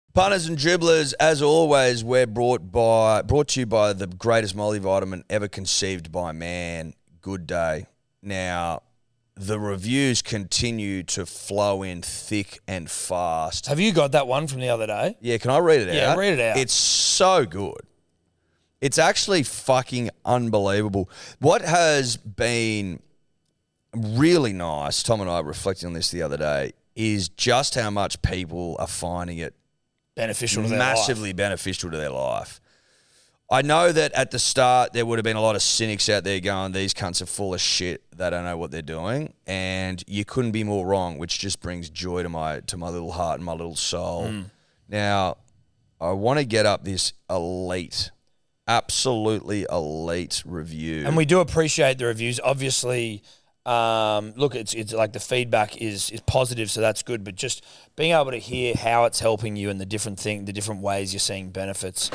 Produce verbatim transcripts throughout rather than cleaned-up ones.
Punters and dribblers, as always, we're brought by brought to you by the greatest multivitamin ever conceived by man, Good Day. Now, the reviews continue to flow in thick and fast. Have you got that one from the other day? Yeah, can I read it Yeah, out? read it out. It's so good. It's actually fucking unbelievable. What has been really nice, Tom and I were reflecting on this the other day, is just how much people are finding it Beneficial to their massively life. beneficial to their life. I know that at the start there would have been a lot of cynics out there going, these cunts are full of shit. They don't know what they're doing. And you couldn't be more wrong, which just brings joy to my to my little heart and my little soul. Mm. Now, I want to get up this elite, absolutely elite review. And we do appreciate the reviews. Obviously, um, look, it's it's like the feedback is is positive, so that's good. But just being able to hear how it's helping you and the different thing, the different ways you're seeing benefits,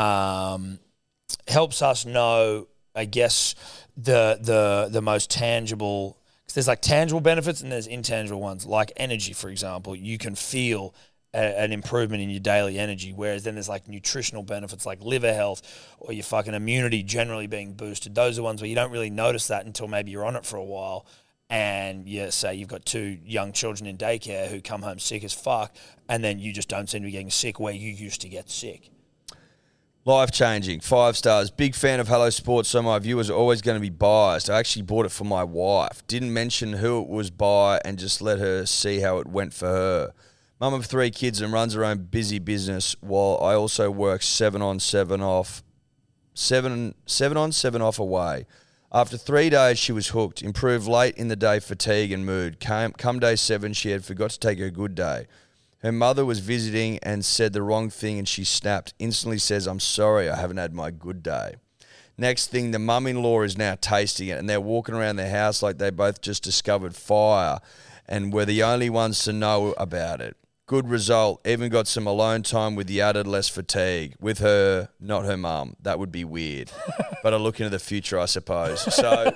um, helps us know, I guess, the the the most tangible. Because there's like tangible benefits and there's intangible ones, like energy, for example. You can feel a, an improvement in your daily energy, whereas then there's like nutritional benefits like liver health or your fucking immunity generally being boosted. Those are ones where you don't really notice that until maybe you're on it for a while and you say you've got two young children in daycare who come home sick as fuck and then you just don't seem to be getting sick where you used to get sick. Life-changing, five stars. Big fan of Hello Sports, so my viewers are always going to be biased. I actually bought it for my wife. Didn't mention who it was by and just let her see how it went for her. Mum of three kids and runs her own busy business while I also work seven on, seven off, seven, seven on, seven off away. After three days, she was hooked. Improved late in the day fatigue and mood. Came, come day seven, she had forgot to take her good day. Her mother was visiting and said the wrong thing and she snapped. Instantly says, I'm sorry, I haven't had my good day. Next thing, the mum-in-law is now tasting it and they're walking around their house like they both just discovered fire and were the only ones to know about it. Good result. Even got some alone time with the added less fatigue. With her, not her mum. That would be weird. But I look into the future, I suppose. So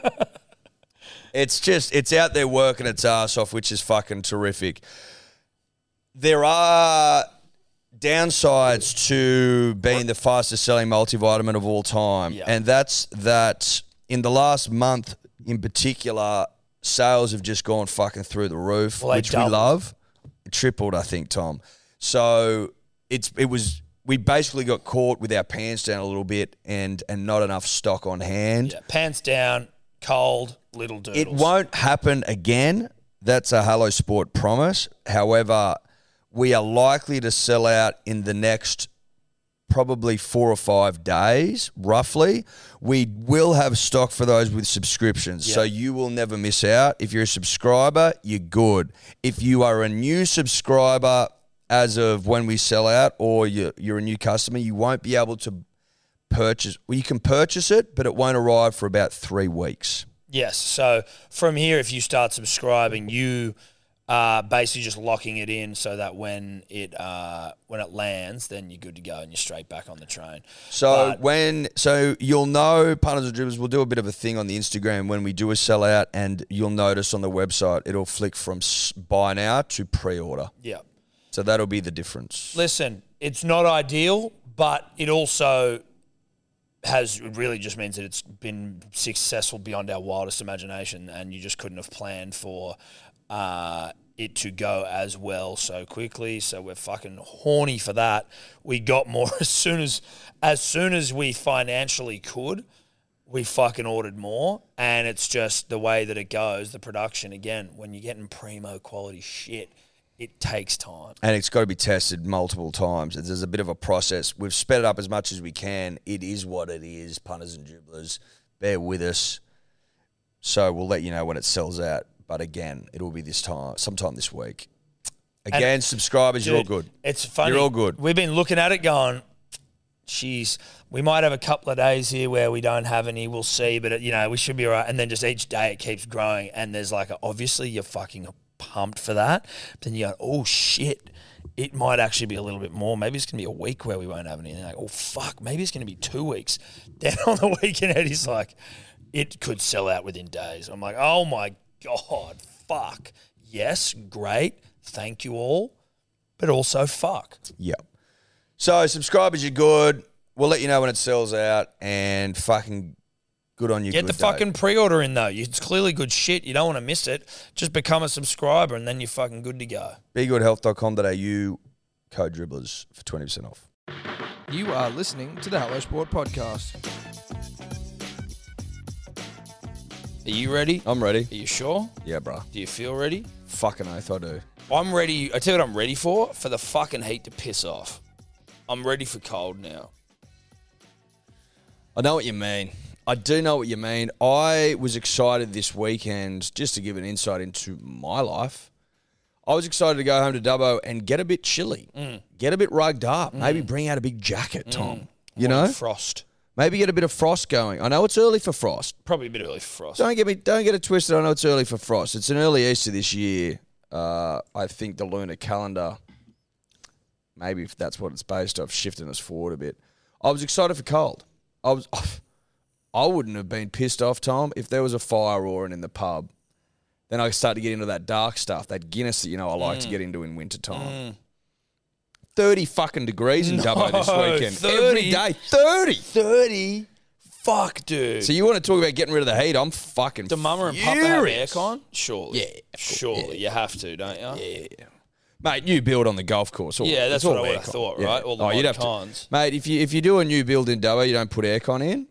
it's just, it's out there working its ass off, which is fucking terrific. There are downsides to being the fastest selling multivitamin of all time. Yeah. And that's that in the last month in particular, sales have just gone fucking through the roof, Well, they which we doubled. love. Tripled, I think, Tom. So it's it was we basically got caught with our pants down a little bit and and not enough stock on hand. Yeah, pants down, cold, little doodles. It won't happen again. That's a Hello Sport promise. However, we are likely to sell out in the next probably four or five days, roughly. We will have stock for those with subscriptions, Yeah. so you will never miss out. If you're a subscriber, you're good. If you are a new subscriber as of when we sell out or you're, you're a new customer, you won't be able to purchase. Well, you can purchase it, but it won't arrive for about three weeks. Yes. So from here, if you start subscribing, you are basically just locking it in so that when it uh, when it lands, then you're good to go and you're straight back on the train. So But- when so you'll know, Punters and Dribblers, we'll do a bit of a thing on the Instagram when we do a sellout, and you'll notice on the website it'll flick from s- buy now to pre-order. Yeah. So that'll be the difference. Listen, it's not ideal, but it also has it really just means that it's been successful beyond our wildest imagination, and you just couldn't have planned for uh, it to go as well so quickly. So we're fucking horny for that. We got more as soon as as soon as we financially could. We fucking ordered more, and it's just the way that it goes. The production, again, when you're getting primo quality shit, it takes time. And it's got to be tested multiple times. There's a bit of a process. We've sped it up as much as we can. It is what it is, Punters and Dribblers. Bear with us. So we'll let you know when it sells out. But again, it'll be this time, sometime this week. Again, And, subscribers, you're all Dude, good. It's funny. You're all good. We've been looking at it going, geez, we might have a couple of days here where we don't have any. We'll see. But, it, you know, we should be all right. And then just each day it keeps growing. And there's like, a, obviously you're fucking pumped for that. But then you go, oh, shit. It might actually be a little bit more. Maybe it's going to be a week where we won't have anything. Like, oh, fuck. Maybe it's going to be two weeks. Then on the weekend, Eddie's like, it could sell out within days. I'm like, oh, my God, fuck. Yes, great. Thank you all. But also, fuck. Yeah. So subscribers, you're good. We'll let you know when it sells out, and fucking good on you. Get the fucking pre-order in, though. It's clearly good shit. You don't want to miss it. Just become a subscriber, and then you're fucking good to go. be good health dot com dot a u, code dribblers for twenty percent off. You are listening to the Hello Sport Podcast. Are you ready? I'm ready. Are you sure? Yeah, bro. Do you feel ready? Fucking oath I do. I'm ready. I tell you what I'm ready for. For the fucking heat to piss off. I'm ready for cold now. I know what you mean. I do know what you mean. I was excited this weekend, just to give an insight into my life. I was excited to go home to Dubbo and get a bit chilly. Mm. Get a bit rugged up. Mm. Maybe bring out a big jacket, Tom. Mm. You know? Frost. Maybe get a bit of frost going. I know it's early for frost. Probably a bit early for frost. Don't get me. Don't get it twisted. I know it's early for frost. It's an early Easter this year. Uh, I think the lunar calendar, maybe if that's what it's based off, shifting us forward a bit. I was excited for cold. I was. I wouldn't have been pissed off, Tom, if there was a fire roaring in the pub. Then I start to get into that dark stuff, that Guinness that you know I like mm. to get into in winter time. Mm. Thirty fucking degrees in no, Dubbo this weekend. thirty Every day, thirty, thirty. Fuck, dude. So you want to talk about getting rid of the heat? I'm fucking. Do Mama and Papa have aircon? Surely, yeah, surely yeah. you have to, don't you? Yeah, mate. New build on the golf course. All, yeah, that's what I would have thought, yeah. right? All the oh, you'd have cons. to, mate. If you if you do a new build in Dubbo, you don't put aircon in.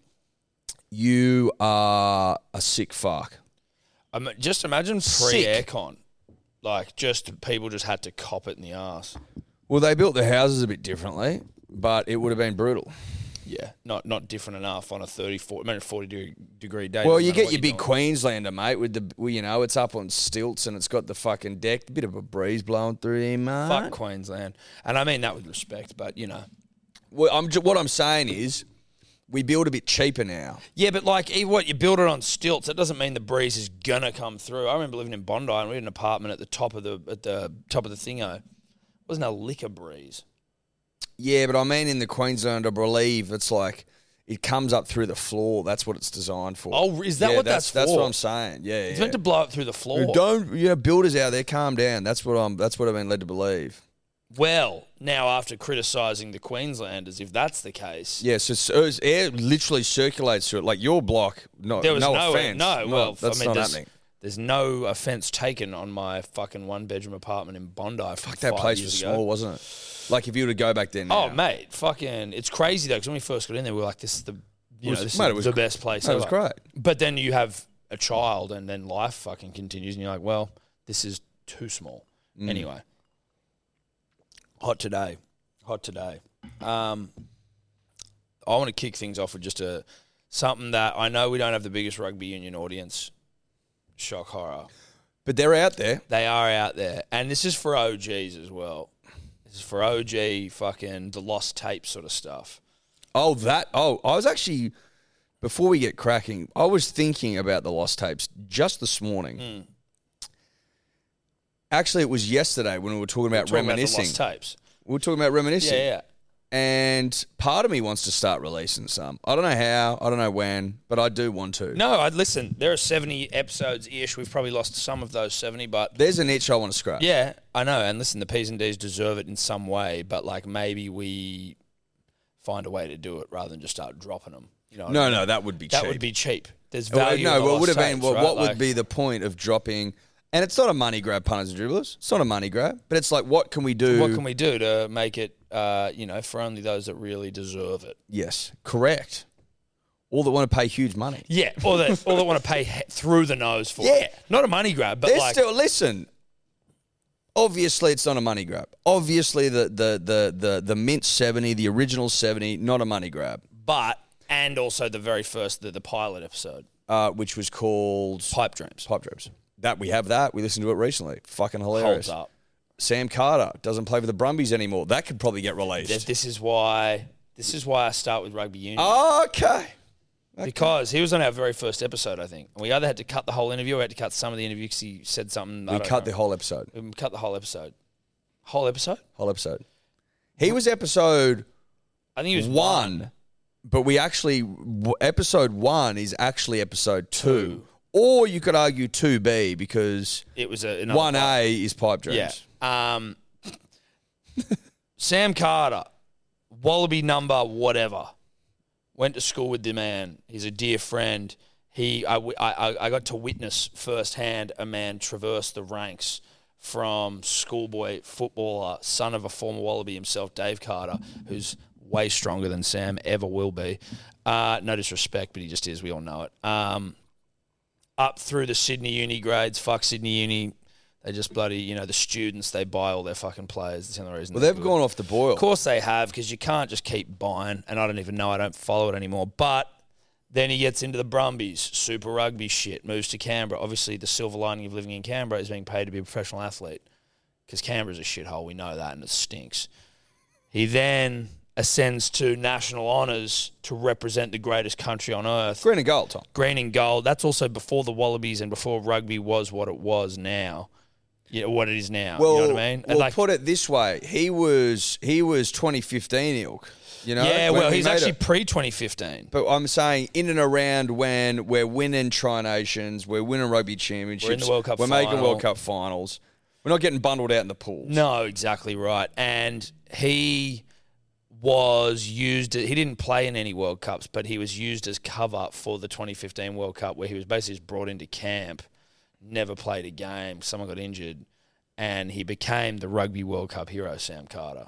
You are a sick fuck. Um, just imagine pre-aircon. Like, just people just had to cop it in the arse. Well, they built the houses a bit differently, but it would have been brutal. Yeah, not not different enough on a thirty, forty, I mean, forty degree, degree day. Well, you get your big doing. Queenslander, mate, with the, well, you know, it's up on stilts and it's got the fucking deck, a bit of a breeze blowing through here, mate. Fuck Queensland. And I mean that with respect, but, you know. Well, I'm, what I'm saying is, we build a bit cheaper now. Yeah, but like, even what you build it on stilts, it doesn't mean the breeze is gonna come through. I remember living in Bondi and we had an apartment at the top of the at the top of the thingo. It wasn't a lick of breeze. Yeah, but I mean in the Queensland, I believe it's like it comes up through the floor. That's what it's designed for. Oh, is that yeah, what that's, that's for? That's what I'm saying. Yeah, it's yeah. meant to blow up through the floor. Don't you know, builders out there, calm down. That's what I'm. That's what I've been led to believe. Well, now after criticising the Queenslanders, if that's the case, yes, yeah, so air literally circulates through it. Like your block, no, there was no, no offense. No, well, no, that's I mean, not there's, happening. There's no offence taken on my fucking one bedroom apartment in Bondi. Fuck, that place was ago. small, wasn't it? Like if you were to go back there now. Oh, mate, fucking, it's crazy though. Because when we first got in there, we were like, "This is the, you was, know, this mate, is it was, the best place." It ever. was great. But then you have a child, and then life fucking continues, and you're like, "Well, this is too small." Mm. Anyway. Hot today. Hot today. Um, I want to kick things off with just a something that I know we don't have the biggest rugby union audience. Shock horror. But they're out there. They are out there. And this is for O Gs as well. This is for O G fucking the lost tape sort of stuff. Oh, that. Oh, I was actually, before we get cracking, I was thinking about the lost tapes just this morning. Mm. Actually, it was yesterday when we were talking about we were talking reminiscing. About the lost tapes. We were talking about reminiscing. Yeah, yeah. And part of me wants to start releasing some. I don't know how, I don't know when, but I do want to. No, I'd listen. There are seventy episodes-ish. We've probably lost some of those seventy, but... There's an itch I want to scratch. Yeah, I know. And listen, the P's and D's deserve it in some way, but like maybe we find a way to do it rather than just start dropping them. You know no, I mean? no, that would be that cheap. That would be cheap. There's value No, in the well, lost would have tapes, been, well, right? what like, would be the point of dropping... And it's not a money grab, punters and dribblers. It's not a money grab. But it's like, what can we do? What can we do to make it, uh, you know, for only those that really deserve it? Yes, correct. All that want to pay huge money. Yeah, or that, or that want to pay he- through the nose for yeah. it. Not a money grab, but They're like... Still, listen, obviously it's not a money grab. Obviously the, the, the, the, the mint seventy, the original seventy, not a money grab. But, and also the very first, the, the pilot episode. Uh, which was called... Pipe Dreams. Pipe Dreams. That we have that. We listened to it recently. Fucking hilarious. Holds up. Sam Carter doesn't play for the Brumbies anymore. That could probably get released. This is why. This is why I start with rugby union. Okay. okay. Because he was on our very first episode, I think. We either had to cut the whole interview or we had to cut some of the interview because he said something. We cut know. the whole episode. We cut the whole episode. Whole episode. Whole episode. He was episode. I think he was one, one. But we actually episode one is actually episode two. two. Or you could argue two B because it was a one A is Pipe Dreams. Yeah. Um, Sam Carter Wallaby number whatever. Went to school with the man. He's a dear friend. He, I, I, I got to witness firsthand a man traverse the ranks from schoolboy footballer, son of a former Wallaby himself, Dave Carter, who's way stronger than Sam ever will be. Uh, no disrespect, but he just is. We all know it. Um, up through the Sydney uni grades. Fuck Sydney uni. They just bloody, you know, the students, they buy all their fucking players. That's the only reason. Well, they've gone off the boil. Of course they have, because you can't just keep buying, and I don't even know, I don't follow it anymore. But then he gets into the Brumbies, Super Rugby shit, moves to Canberra. Obviously, the silver lining of living in Canberra is being paid to be a professional athlete, because Canberra's a shithole, we know that, and it stinks. He then ascends to national honours to represent the greatest country on earth. Green and gold, Tom. Green and gold. That's also before the Wallabies and before rugby was what it was now. Yeah, what it is now. Well, you know what I mean? And well, like, put it this way: he was he was twenty fifteen ilk. You know, yeah, when well, we he's made actually it. pre twenty fifteen. But I'm saying in and around when we're winning Tri Nations, we're winning rugby championships, We're in the World Cup we're final. making World Cup finals. We're not getting bundled out in the pools. No, exactly right. And he was used. He didn't play in any World Cups, but he was used as cover for the twenty fifteen World Cup, where he was basically just brought into camp, never played a game. Someone got injured, and he became the Rugby World Cup hero, Sam Carter.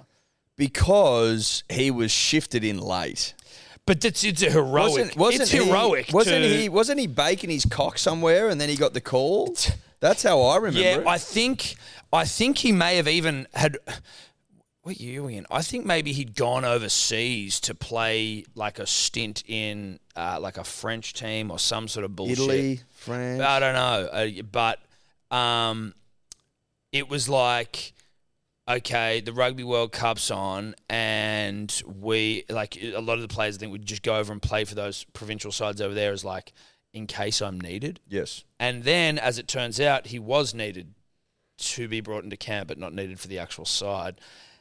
Because he was shifted in late. But it's, it's a heroic. Wasn't, wasn't it's he, heroic. Wasn't to, he? Wasn't he baking his cock somewhere and then he got the call? That's how I remember Yeah, it. I think. I think he may have even had. What year were we in? I think maybe he'd gone overseas to play like a stint in uh, like a French team or some sort of bullshit. Italy, France. I don't know, uh, but um, it was like, okay, the Rugby World Cup's on, and we like a lot of the players I think would just go over and play for those provincial sides over there as like in case I'm needed. Yes. And then, as it turns out, he was needed to be brought into camp, but not needed for the actual side.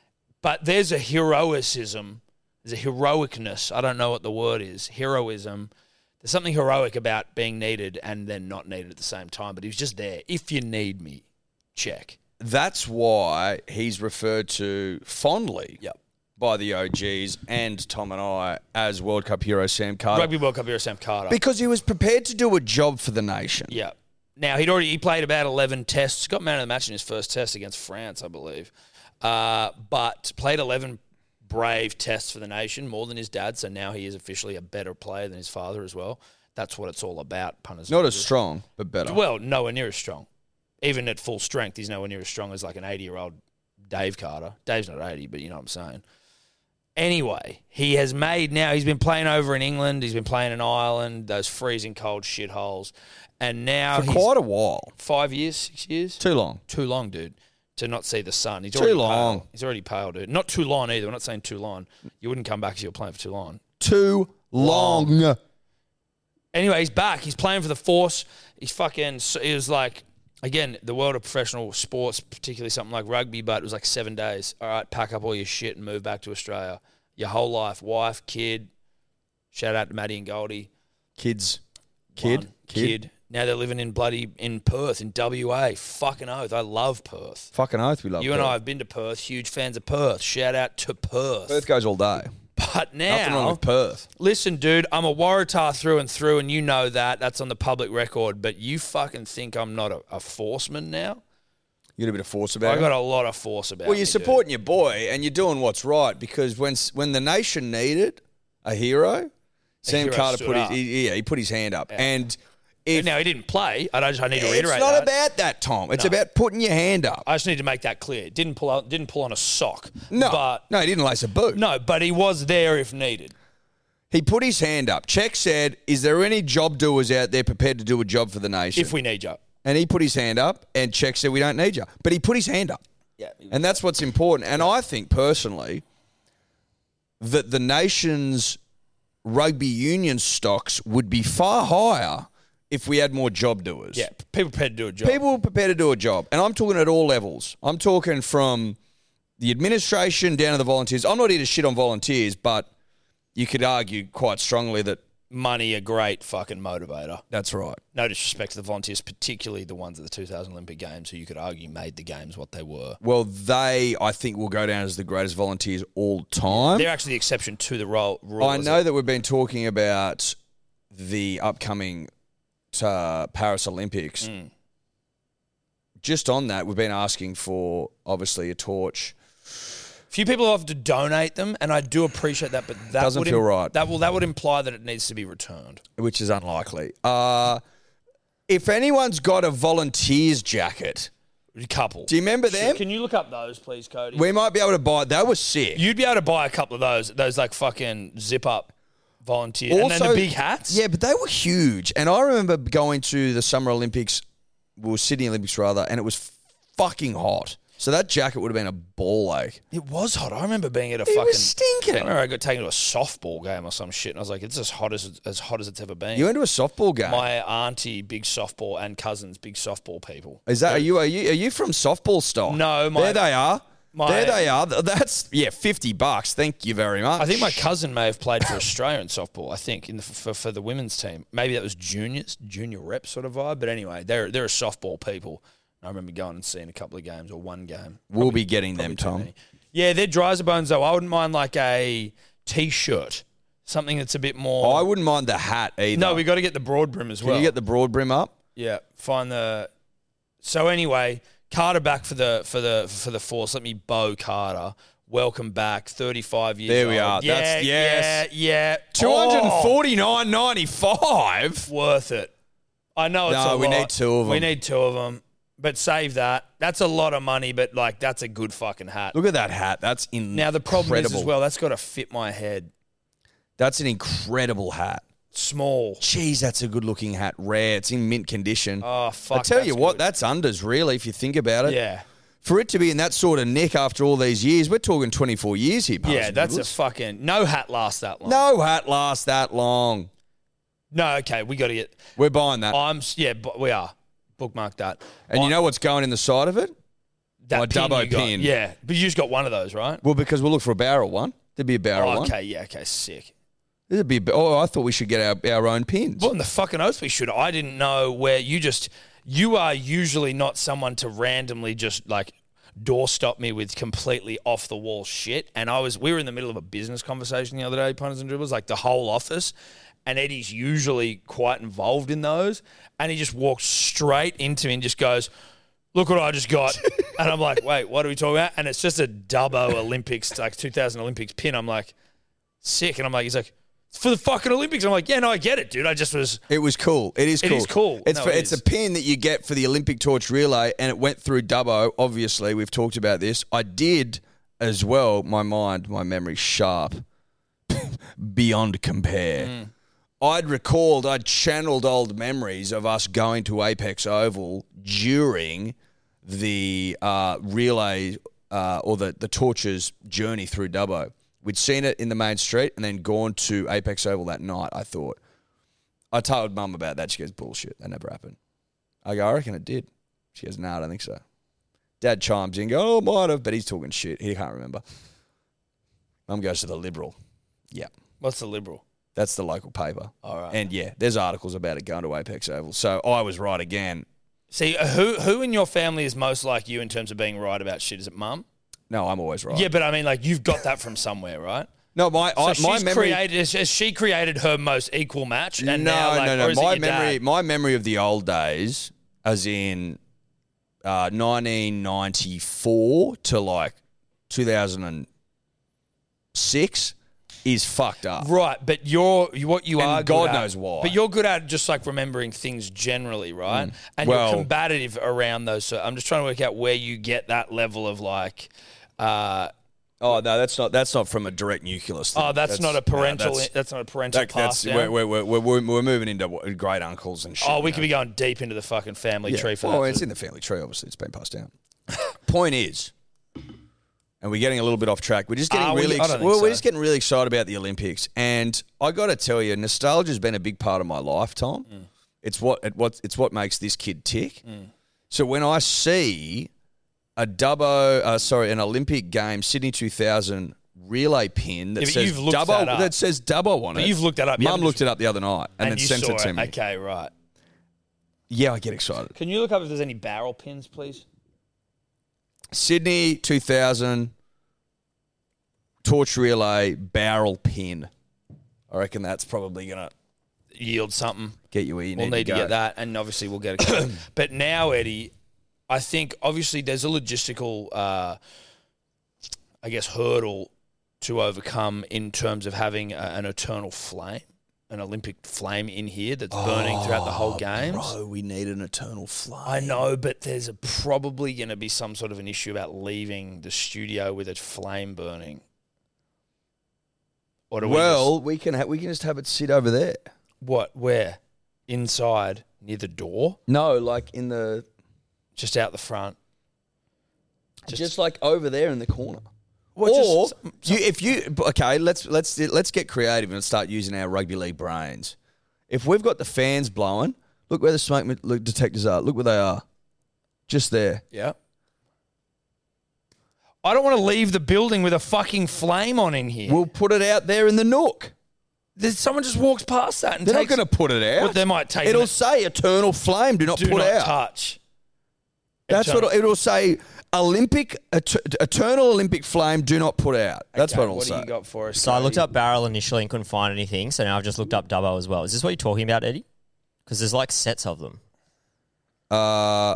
But there's a heroicism, there's a heroicness, I don't know what the word is, heroism. There's something heroic about being needed and then not needed at the same time, but he was just there. If you need me, check. That's why he's referred to fondly Yep. by the O Gs and Tom and I as World Cup hero Sam Carter. Rugby World Cup hero Sam Carter. Because he was prepared to do a job for the nation. Yeah. Now, he'd already he played about eleven tests, got man of the match in his first test against France, I believe. Uh, but played eleven brave tests for the nation, more than his dad, so now he is officially a better player than his father as well. That's what it's all about, punters. Not as strong, but better. Well, nowhere near as strong. Even at full strength, he's nowhere near as strong as like an eighty-year-old Dave Carter. Dave's not eighty, but you know what I'm saying. Anyway, he has made now, he's been playing over in England, he's been playing in Ireland, those freezing cold shitholes, and now for he's quite a while. five years, six years? Too long. Too long, dude, to not see the sun. He's Too already long. Pale. He's already pale, dude. Not too long either. We're not saying too long. You wouldn't come back if you were playing for too long. Too long. Anyway, he's back. He's playing for the Force. He's fucking, he was like, again, the world of professional sports, particularly something like rugby, but it was like seven days. All right, pack up all your shit and move back to Australia. Your whole life, wife, kid. Shout out to Maddie and Goldie. Kids. Kid. One, Kid. kid. Now they're living in bloody, in Perth, in W A. Fucking oath. I love Perth. Fucking oath, we love You Perth. and I have been to Perth. Huge fans of Perth. Shout out to Perth. Perth goes all day. But Nothing wrong now, with Perth. listen, dude, I'm a Waratah through and through, and you know that. That's on the public record. But you fucking think I'm not a, a forceman now? You got a bit of force about I it. got a lot of force about Well, me, you're dude. supporting your boy and you're doing what's right because when when the nation needed a hero, Sam hero Carter stood put his up. he, yeah he put his hand up and if Now, he didn't play. I just I need to it's reiterate not that. about that, Tom. It's No. about putting your hand up. I just need to make that clear. Didn't pull out, didn't pull on a sock. No, but no, he didn't lace a boot. no, but he was there if needed. He put his hand up. Czech said, "Is there any job doers out there prepared to do a job for the nation?" If we need you. And he put his hand up, and Czech said, "We don't need you." But he put his hand up. Yeah. And that's what's important. And I think personally that the nation's rugby union stocks would be far higher if we had more job doers. Yeah. People prepared to do a job. People prepared to do a job. And I'm talking at all levels. I'm talking from the administration down to the volunteers. I'm not here to shit on volunteers, but you could argue quite strongly that money a great fucking motivator. That's right. No disrespect to the volunteers, particularly the ones at the two thousand Olympic Games, who you could argue made the games what they were. Well, they, I think, will go down as the greatest volunteers all time. They're actually the exception to the rule. rule I know that we've been talking about the upcoming uh, Paris Olympics. Mm. Just on that, we've been asking for, obviously, a torch. Few people have to donate them, and I do appreciate that, but that Doesn't would feel right. That will that would imply that it needs to be returned. Which is unlikely. Uh, if anyone's got a volunteers jacket, A couple. do you remember them? Can you look up those, please, Cody? We might be able to buy. That was sick. You'd be able to buy a couple of those. Those like fucking zip up volunteers, and then the big hats. Yeah, but they were huge. And I remember going to the Summer Olympics, well, Sydney Olympics rather, and it was fucking hot. So that jacket would have been a ball ache. It was hot. I remember being at a It fucking. was stinking. I remember I got taken to a softball game or some shit, and I was like, "It's as hot as as hot as it's ever been." You went to a softball game. My auntie, big softball, and cousins, big softball people. Is that are you are you are you from softball stock? No, my- there they are. my- there they are. That's yeah, fifty bucks. Thank you very much. I think my cousin may have played for Australia in softball. I think in the, for for the women's team. Maybe that was juniors, junior rep sort of vibe. But anyway, they're they're a softball people. I remember going and seeing a couple of games or one game. We'll be getting them, Probably too Tom. many. Yeah, they're dry as a bones though. I wouldn't mind like a t-shirt, something that's a bit more. I wouldn't mind the hat either. No, we got to get the broad brim as Can well. you get the broad brim up? Yeah, find the. So anyway, Carter back for the for the for the force. Let me bow Carter. Welcome back, thirty-five years. There we old. are. Yeah, That's- yes. yeah, yeah. Two hundred and forty nine ninety five. Oh, worth it. I know it's No, a we lot. need two of We them. need two of them. But save that. That's a lot of money, but like that's a good fucking hat. Look at that hat. That's incredible. Now the problem is as well, that's got to fit my head. That's an incredible hat. Small. Jeez, that's a good looking hat. Rare. It's in mint condition. Oh fuck. I tell you that's what, good. that's unders really. If you think about it, Yeah. For it to be in that sort of nick after all these years, we're talking twenty-four years here. Parsons Yeah, that's a Douglas. fucking no hat lasts that long. No hat lasts that long. No, okay, we got to get. We're buying that. I'm s- yeah, but we are bookmark that. and I- you know what's going in the side of it? that my pin Dubbo you got. pin. Yeah, but you just got one of those, right? Well, because we'll look for a barrel one. There'd be a barrel Oh, one. okay, yeah, okay, sick. There'd be. A, ba- oh, I thought we should get our, our own pins. Well, in the fucking oath we should. I didn't know where you just. You are usually not someone to randomly just like doorstop me with completely off the wall shit. And I was, we were in the middle of a business conversation the other day, punters and dribblers, like the whole office. And Eddie's usually quite involved in those. And he just walks straight into me and just goes, "Look what I just got." And I'm like, "Wait, what are we talking about?" And it's just a Dubbo Olympics, like two thousand Olympics pin. I'm like, sick. And I'm like, he's like, "It's for the fucking Olympics." I'm like, "Yeah, no, I get it, dude. I just was." It was cool. It is It cool. is cool. It's No, for, it it's is. a pin that you get for the Olympic torch relay, and it went through Dubbo. Obviously, we've talked about this. I did as well. My mind, my memory, sharp, beyond compare. Mm. I'd recalled, I'd channeled old memories of us going to Apex Oval during the uh, relay uh, or the the torches journey through Dubbo. We'd seen it in the main street and then gone to Apex Oval that night, I thought. I told Mum about that. She goes, bullshit. That never happened. I go, I reckon it did. She goes, no, I don't think so. Dad chimes in, go, oh, might have, but he's talking shit. He can't remember. Mum goes to the Liberal. Yeah. What's the Liberal? That's the local paper. All right. And yeah, there's articles about it going to Apex Oval. So I was right again. See, uh, who who in your family is most like you in terms of being right about shit? Is it mum? No, I'm always right. Yeah, but I mean, like, you've got that from somewhere, right? No, my So I, she's my memory. created, has- has she created her most equal match? And no, now, like, no, or no. is it My your memory, dad? my memory of the old days, as in uh, nineteen ninety-four to like two thousand six, is fucked up. Right, but you're you- what you And are. God good at- knows why. But you're good at just like remembering things generally, right? And Well- you're combative around those. So I'm just trying to work out where you get that level of like. Uh, Oh no, that's not that's not from a direct nucleus thing. oh, that's, not a no, parental. that's, that's, not a parental that- pass that's down. we're, we're, we're, we're, we're moving into what- great uncles and shit. oh, we you could know. be going deep into the fucking family Yeah. tree for well, that. it's in the family tree. Obviously, it's been passed down. Point is, and we're getting a little bit off track. We're just getting Are we? really I don't ex- think well, we're so. just getting really excited about the Olympics, and I got to tell you, nostalgia's been a big part of my life, Tom. Mm. It's what it, what it's what makes this kid tick. So when I see a Dubbo, uh, sorry, an Olympic game, Sydney two thousand relay pin that Yeah, but says you've looked Dubbo that up. that says Dubbo on But it. you've looked that up. You Mum haven't looked just- it up the other night and, then you sent saw it to me. Okay, right. Yeah, I get excited. Can you look up if there's any barrel pins, please? Sydney two thousand torch relay barrel pin. I reckon that's probably gonna Yield something. get you where you We'll need, need to to, go. get that, and obviously we'll get it. But now, Eddie, I think obviously there's a logistical, uh, I guess, hurdle to overcome in terms of having a, an eternal flame, an Olympic flame in here that's burning throughout the whole games. Bro, we need an eternal flame. I know, but there's a, probably going to be some sort of an issue about leaving the studio with a flame burning. Or do we Well, we can ha- we can just have it sit over there. just- what? Where? Inside, near the door, No, like in the just out the front. just, like over there in the corner. Well, or just some- you, if you okay, let's let's let's get creative and start using our rugby league brains. If we've got the fans blowing, look where the smoke me- look, detectors are. Look where they are, just there. Yeah. I don't want to leave the building with a fucking flame on in here. We'll put it out there in the nook. There's, someone just walks past that and They're takes, not going to put it out. Well, they might take It'll it. say eternal flame. Do not Do put not out. touch. That's Eternal. what it'll say. Olympic et- eternal Olympic flame. Do not put out. That's Okay, what it'll what say. do you got for us? So I looked Cody? up barrel initially and couldn't find anything. So now I've just looked up Dubbo as well. Is this what you're talking about, Eddie? Because there's like sets of them. Uh,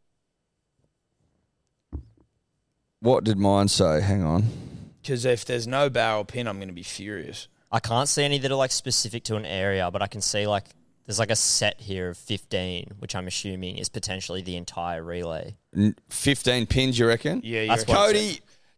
what did mine say? Hang on. Because if there's no barrel pin, I'm going to be furious. I can't see any that are like specific to an area, but I can see like there's like a set here of fifteen, which I'm assuming is potentially the entire relay. N- Fifteen pins, you reckon? Yeah, you That's reckon? what- Cody,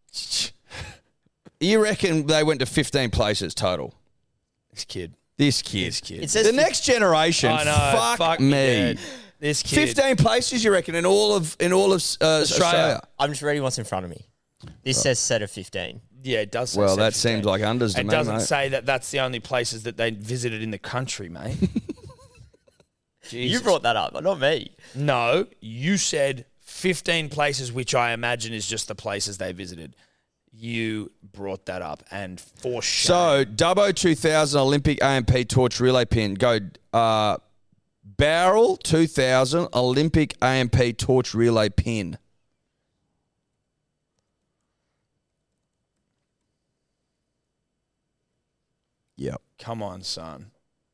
you reckon they went to fifteen places total? This kid. This kid. This kid. It says the fif- next generation. I know. Fuck, fuck me. dead. This kid. Fifteen places, you reckon, in all of in all of uh, Australia? I'm just reading what's in front of me. This says set of fifteen. Yeah, it does say Well, set that fifteen. seems like unders to It me, doesn't mate. say that that's the only places that they visited in the country, mate. Jesus. You brought that up, not me. No, you said fifteen places, which I imagine is just the places they visited. You brought that up, and for shame. So, Dubbo two thousand Olympic A M P torch relay pin. Go uh, Barrel two thousand Olympic A M P torch relay pin. Yep. Come on, son.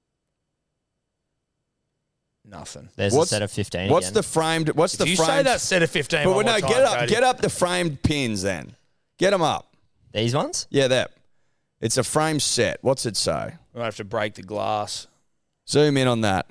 Nothing. There's What's- a set of fifteen. What's again. the framed? What's If the you framed? say that set of fifteen, but one no, more get time, up, Cody. get up the framed pins then. Get them up. These ones? Yeah, that. It's a frame set. What's it say? We might have to break the glass. Zoom in on that.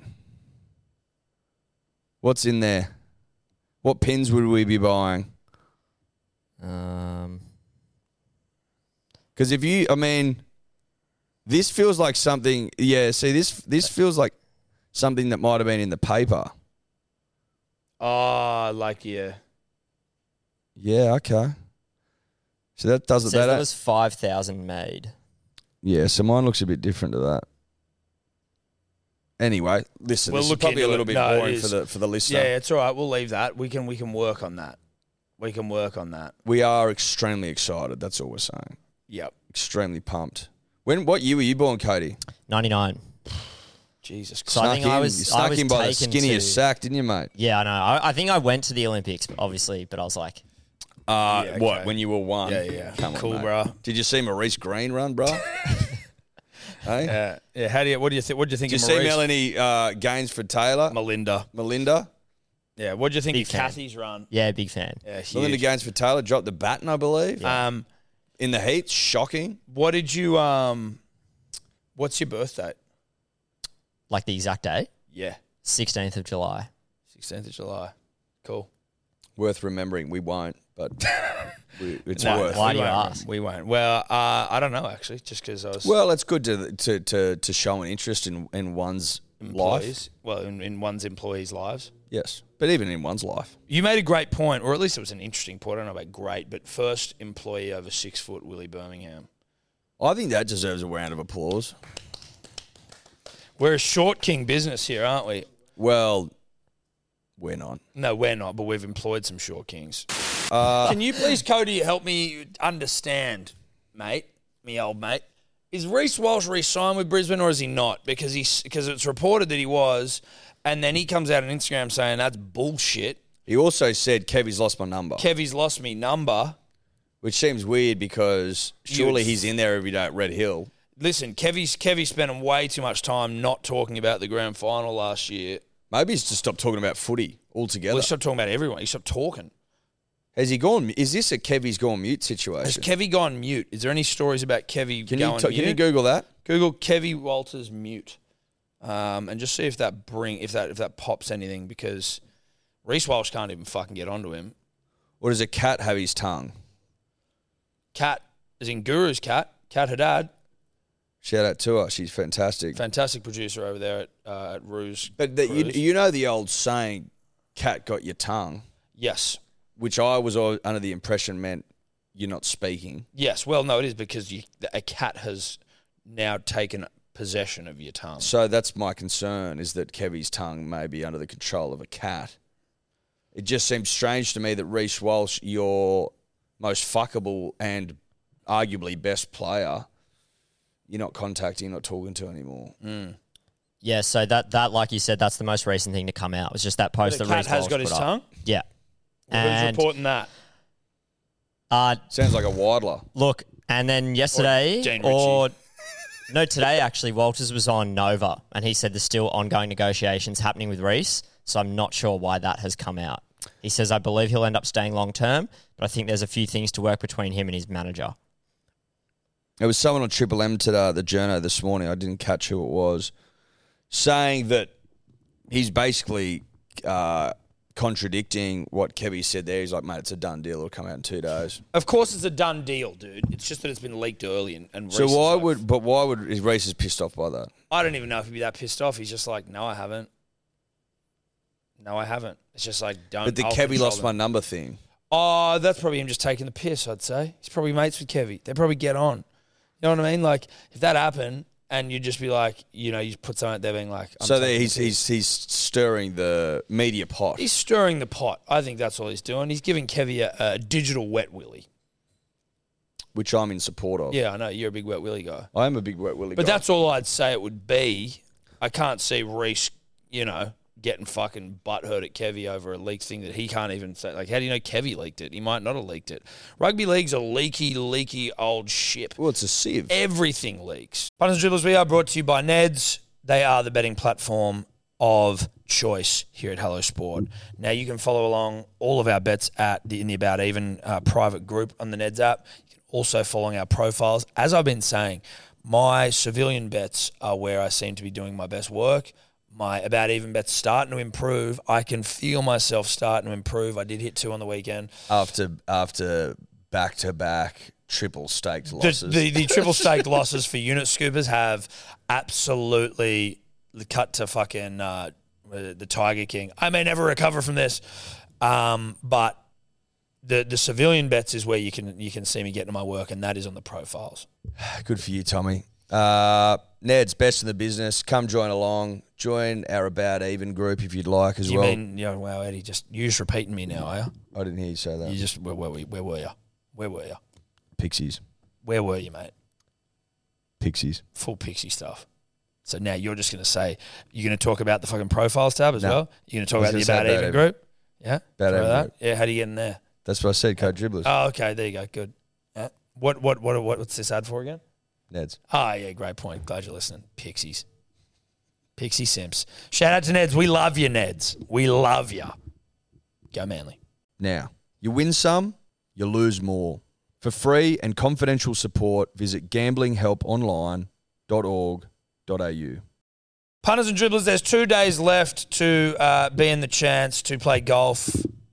What's in there? What pins would we be buying? Um, Because if you, I mean, this feels like something. Yeah, see, this this feels like something that might have been in the paper. Oh, like yeah. Yeah, okay. So that doesn't says that. there was five thousand made. Yeah, so mine looks a bit different to that. Anyway, listen, We'll this is look probably a into little it. bit No, it boring is. for the for the listener. Yeah, it's all right. We'll leave that. We can we can work on that. We can work on that. We are extremely excited. That's all we're saying. Yep. Extremely pumped. When? What year were you born, Cody? ninety-nine. Jesus So Christ. I think in. I was- you snuck I was in by the taken skinniest to- sack, didn't you, mate? Yeah, I know. I, I think I went to the Olympics, obviously, but I was like, Uh, Yeah, what? okay. When you were one? Yeah, yeah. Come Cool, on, mate. bro. Did you see Maurice Green run, bro? Hey? Yeah. Yeah. How do you? What do you think? What do you think? Did you of see Maurice? Melanie uh, Gainsford Taylor? Melinda. Melinda? Yeah. What do you think Big of fan. Kathy's run? yeah, big fan. Yeah. Huge. Melinda Gainsford Taylor dropped the baton, I believe, Um, in the heat. Shocking. what did you um? What's your birthday? Like the exact day, Yeah. sixteenth of July. sixteenth of July. Cool. Worth remembering. We won't, but we, it's No, worth. Why we do you won't. ask? We won't. Well, uh, I don't know actually, just because I was Well, it's good to to to, to show an interest in, in one's life. employees. Well, in, in one's employees' lives. Yes, but even in one's life. You made a great point, or at least it was an interesting point. I don't know about great, but first employee over six foot, Willie Birmingham. I think that deserves a round of applause. We're a short king business here, aren't we? Well, we're not. No, we're not, but we've employed some short kings. Uh, Can you please, Cody, help me understand, mate? me old mate. Is Reece Walsh re-signed with Brisbane or is he not? Because he's because it's reported that he was, and then he comes out on Instagram saying that's bullshit. He also said, Kevy's lost my number. Kevy's lost me number. Which seems weird because surely You'd- he's in there every day at Red Hill. Listen, Kevy's Kevy spent way too much time not talking about the grand final last year. Maybe he's just stopped talking about footy altogether. Well, he stopped talking about everyone. He stopped talking. Has he gone? Is this a Kevy's gone mute situation? Has Kevy gone mute? Is there any stories about Kevy can you going t- mute? can you Google that? Google Kevy Walters mute, um, and just see if that bring if that if that pops anything, because Reece Walsh can't even fucking get onto him. Or does a cat have his tongue? Cat is in Guru's cat. Cat Haddad, Shout out to her. She's fantastic. fantastic producer over there at uh, at Ruse. But the, you, Cruise. you know the old saying, cat got your tongue, Yes, which I was al- under the impression meant you're not speaking. yes. Well, no, it is because you, a cat has now taken possession of your tongue. So that's my concern, is that Kevy's tongue may be under the control of a cat. It just seems strange to me that Reece Walsh, your most fuckable and arguably best player, you're not contacting, not talking to anymore. Mm. Yeah, so that, that, like you said, that's the most recent thing to come out. It was just that post The that cat Reece has Walsh got put his up. tongue. Yeah. Well, who's And reporting that? uh, Sounds like a Wadler. look, and then yesterday, Jane or no, today actually, Walters was on Nova, and he said there's still ongoing negotiations happening with Reece. So I'm not sure why that has come out. He says, I believe he'll end up staying long term, but I think there's a few things to work between him and his manager. There was someone on Triple M today, the journo this morning, I didn't catch who it was, saying that he's basically uh, contradicting what Kevy said there. He's like, mate, it's a done deal. It'll come out in two days. Of course, it's a done deal, dude. It's just that it's been leaked early, and, and So Reece is why like, would, but why would, is Reece is pissed off by that? I don't even know if he'd be that pissed off. He's just like, no, I haven't. No, I haven't. It's just like, don't. But the I'll Kevy control lost them. my number thing. Oh, that's probably him just taking the piss, I'd say. He's probably mates with Kevy. They probably get on. You know what I mean? Like, if that happened and you'd just be like, you know, you put something out there being like, I'm So there taking he's, the piss. he's, he's stirring the media pot. He's stirring the pot. I think that's all he's doing. He's giving Kevy a, a digital wet willy. Which I'm in support of. Yeah, I know. You're a big wet willy guy. I am a big wet willy But guy. that's all I'd say it would be. I can't see Reece, you know, getting fucking butthurt at Kevy over a leaked thing that he can't even say. Like, how do you know Kevy leaked it? He might not have leaked it. Rugby league's a leaky, leaky old ship. Well, it's a sieve. Everything leaks. Punters and Dribblers, we are brought to you by Neds. They are the betting platform of choice here at Hello Sport. Now, you can follow along all of our bets at the in the About Even uh, private group on the Neds app. You can also follow our profiles. As I've been saying, my civilian bets are where I seem to be doing my best work. My About Even bet's starting to improve. I can feel myself starting to improve. I did hit two on the weekend. After after back to back triple staked losses. The, the, the triple stake losses for unit scoopers have absolutely cut to fucking uh, the Tiger King. I may never recover from this, um, but the the civilian bets is where you can you can see me getting to my work, and that is on the profiles. Good for you, Tommy. Uh, Ned's best in the business. Come join along. Join our About Even group if you'd like as Do you well. mean, you know, wow, Eddie, just you just repeating me now, are you? I didn't hear you say that. You just where were we? Where were you? Where were you? Pixies. Where were you, mate? Pixies. Full pixie stuff. So now you're just going to say you're going to talk about the fucking profiles tab as No. well. You're going to talk I was about the gonna say About About Even Even. group. Yeah, About Try Even that? group. Yeah, how do you get in there? That's what I said, Code Dribblers. Oh, okay, there you go. Good. Yeah. What what what what what's this ad for again? Neds. Ah, yeah, great point. Glad you're listening. Pixies. Pixie Simps. Shout out to Neds. We love you, Neds. We love you. Go Manly. Now, you win some, you lose more. For free and confidential support, visit gambling help online dot org dot a u. Punters and dribblers, there's two days left to uh, be in the chance to play golf.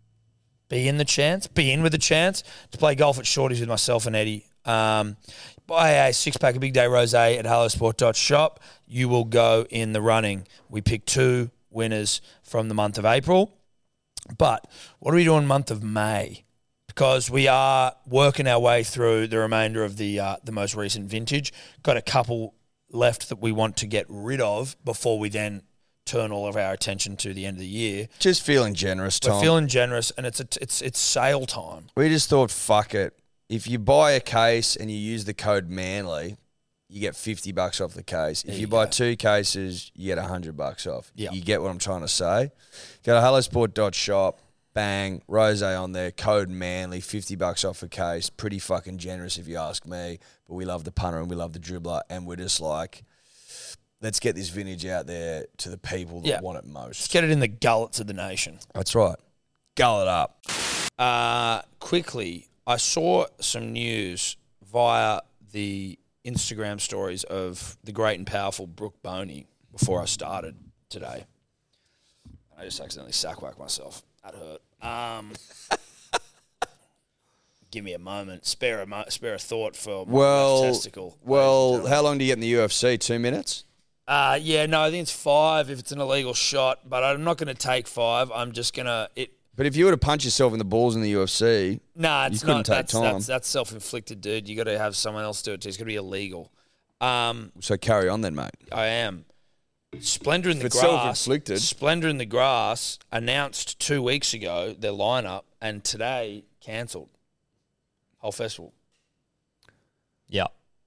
Be in the chance? Be in with the chance to play golf at Shorty's with myself and Eddie. Um, buy a six-pack of Big Day Rosé at hello sport dot shop. You will go in the running. We picked two winners from the month of April. But what are we doing month of May? Because we are working our way through the remainder of the uh, the most recent vintage. Got a couple left that we want to get rid of before we then turn all of our attention to the end of the year. Just feeling generous, Tom. We're feeling generous, and it's a, it's it's sale time. we just thought, fuck it. if you buy a case and you use the code Manly, you get fifty bucks off the case. If you, you buy go. two cases, you get one hundred bucks off. Yeah. You get what I'm trying to say? Go to hello sport dot shop, bang, rosé on there, code Manly, fifty bucks off a case. Pretty fucking generous if you ask me. But we love the punter and we love the dribbler, and we're just like, let's get this vintage out there to the people that Yeah. want it Let's most. get it in the gullets of the nation. That's right. Gull it up. Uh, quickly, I saw some news via the Instagram stories of the great and powerful Brooke Boney before I started today. I just accidentally sack-whacked myself. That hurt. Um, give me a moment. Spare a mo- spare a thought for my Well, left testicle. well, how long do you get in the U F C? Two minutes? Uh, yeah, no, I think it's five if it's an illegal shot, but I'm not going to take five. I'm just going to... it. But if you were to punch yourself in the balls in the U F C, Nah, it's you couldn't not. take That's, time. that's that's self-inflicted, dude. You got to have someone else do it. Too. It's going to be illegal. Um, so carry on then, mate. I am. Splendor in If the it's Grass. self-inflicted. Splendor in the Grass announced two weeks ago their lineup, and today cancelled. Whole festival. Yeah.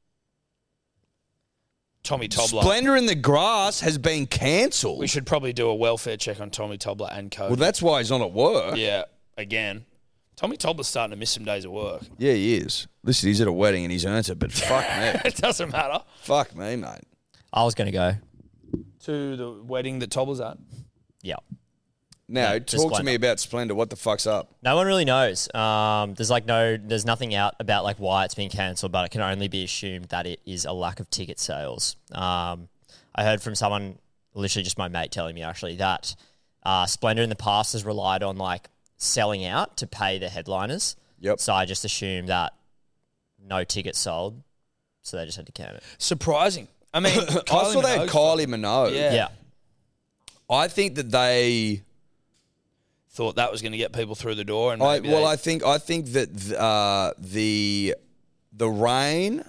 Tommy Tobler. Splendor in the Grass has been cancelled. We should probably do a welfare check on Tommy Tobler and Cody. Well, that's why he's not at work. yeah, again. Tommy Tobler's starting to miss some days of work. Yeah, he is. Listen, he's at a wedding and he's earned it, but fuck me. It doesn't matter. Fuck me, mate. I was going to go. To the wedding that Tobler's at. Yeah. Now, Yeah, talk just to Splendor. me about Splendor. What the fuck's up? No one really knows. Um, there's like no, there's nothing out about like why it's been cancelled, but it can only be assumed that it is a lack of ticket sales. Um, I heard from someone, literally just my mate telling me actually, that uh, Splendor in the past has relied on like selling out to pay the headliners. Yep. So I just assumed that no tickets sold, so they just had to can it. Surprising. I mean, I saw they had Kylie Minogue. Yeah. Yeah. I think that they... Thought that was going to get people through the door. And I, maybe well, they, I think I think that th- uh, the the rain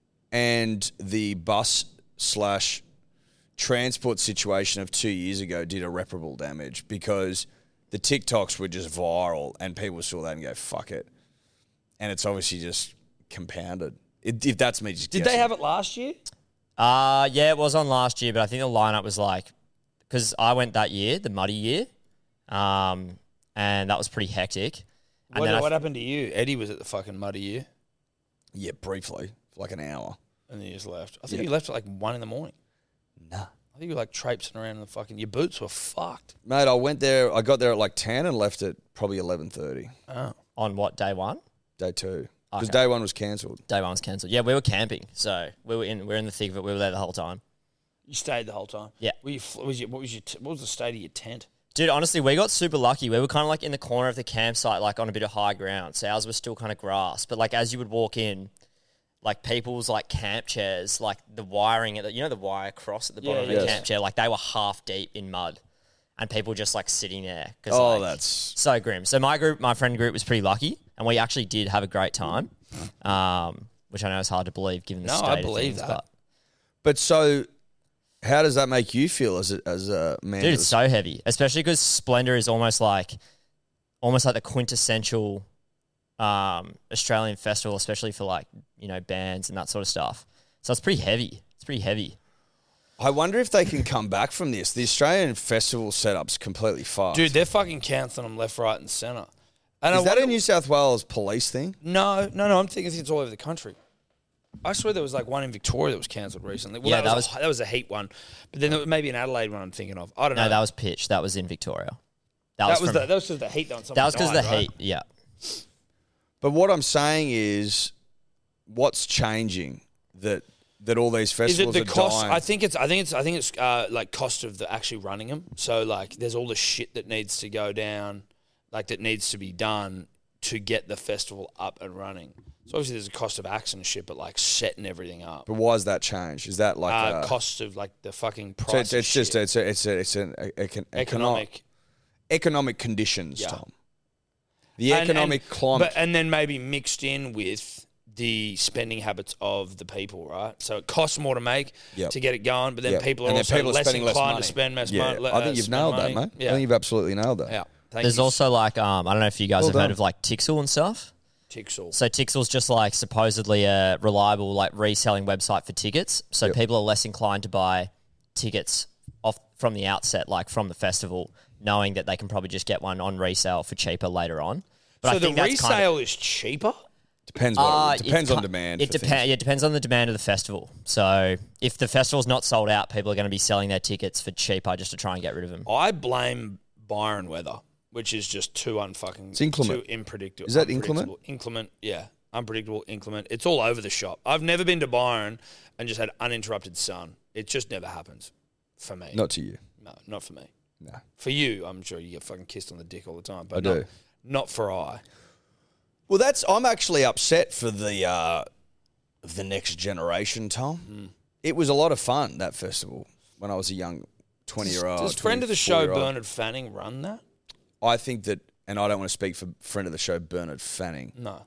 and the bus slash transport situation of two years ago did irreparable damage because the TikToks were just viral and people saw that and go fuck it, and it's obviously just compounded. It, if that's me, just Did guessing. they have it last year? Uh, yeah, it was on last year, but I think the lineup was like, because I went that year, the muddy year, um, and that was pretty hectic. And What, then I what th- happened to you? Eddie was at the fucking muddy year, Yeah, briefly, for like an hour. and then you just left. I think Yeah. you left at like one in the morning. Nah. I think you were like traipsing around in the fucking. Your boots were fucked. Mate, I went there. I got there at like ten and left at probably eleven thirty. Oh, on what, day one? Day two, because Okay. day one was cancelled. Day one was cancelled. Yeah, we were camping, so we were in we were in the thick of it. We were there the whole time. you stayed the whole time. Yeah. Were you, fl- was your, what was your? T- what was the state of your tent? Dude, honestly, we got super lucky. We were kind of like in the corner of the campsite, like on a bit of high ground. So ours was still kind of grass. But like as you would walk in, like people's like camp chairs, like the wiring, at the, you know the wire cross at the bottom Yeah, of the yes. camp chair, like they were half deep in mud. And people just like sitting there. 'Cause, Oh, like, that's so grim. So my group, my friend group was pretty lucky. And we actually did have a great time, um, which I know is hard to believe given the No, state I of believe things. that. But But so, how does that make you feel as a, as a man? dude, that it's so heavy, especially because Splendor is almost like, almost like the quintessential um, Australian festival, especially for like you know bands and that sort of stuff. So it's pretty heavy. It's pretty heavy. I wonder if they can come back from this. The Australian festival setup's completely fucked. Dude, they're fucking cancelling them left, right, and centre. And is I that wonder- a New South Wales police thing? No, no, no. I'm thinking it's all over the country. I swear there was like one in Victoria that was cancelled recently. Well, Yeah, that, was that a, that was a heat one, but then there was maybe an Adelaide one I'm thinking of. I don't No, know. that was pitch. That was in Victoria. That, that was, was from, the that was because the heat. Though, that was because of the right? heat. Yeah. But what I'm saying is, what's changing that that all these Is it festivals the are cost? dying? I think it's. I think it's. I think it's uh, like cost of the actually running them. So like, there's all the shit that needs to go down, like that needs to be done to get the festival up and running. So obviously there's a cost of acts and shit, but like setting everything up. but why is that change? Is that like Uh, a, cost of like the fucking so price. it's, of it's just shit. it's a, it's a, it's an a, a, econ- economic. economic conditions, Yeah. Tom. The And- economic and- climate. But, and then maybe mixed in with the spending habits of the people, right? So it costs more to make Yep. to get it going, but then Yep. people are And then also people are less spending less inclined money. to spend less yeah, money. I think you've nailed that, mate. Yeah. I think you've absolutely nailed that. yeah. Thank There's you. also like um, I don't know if you guys Well have heard done. of like Tixel and stuff. Tixel. So Tixel's just like supposedly a reliable like reselling website for tickets. So Yep. people are less inclined to buy tickets off from the outset, like from the festival, knowing that they can probably just get one on resale for cheaper later on. But so I the think that's resale kind of, is cheaper? Depends. What, Uh, it depends it on ki- demand. It for depends. things. Yeah, it depends on the demand of the festival. So if the festival's not sold out, people are going to be selling their tickets for cheaper just to try and get rid of them. I blame Byron weather, which is just too unfucking... It's inclement. Too unpredictable. Is that inclement? Unpredictable. Inclement, yeah. Unpredictable, inclement. It's all over the shop. I've never been to Byron and just had uninterrupted sun. It just never happens for me. Not to you. No, not for me. No. For you, I'm sure you get fucking kissed on the dick all the time. But I not, do. Not for I. Well, that's. I'm actually upset for the uh, the next generation, Tom. Mm. It was a lot of fun, that festival, when I was a young twenty year old. Does friend of the show Bernard Fanning run that? I think that, and I don't want to speak for friend of the show Bernard Fanning, No.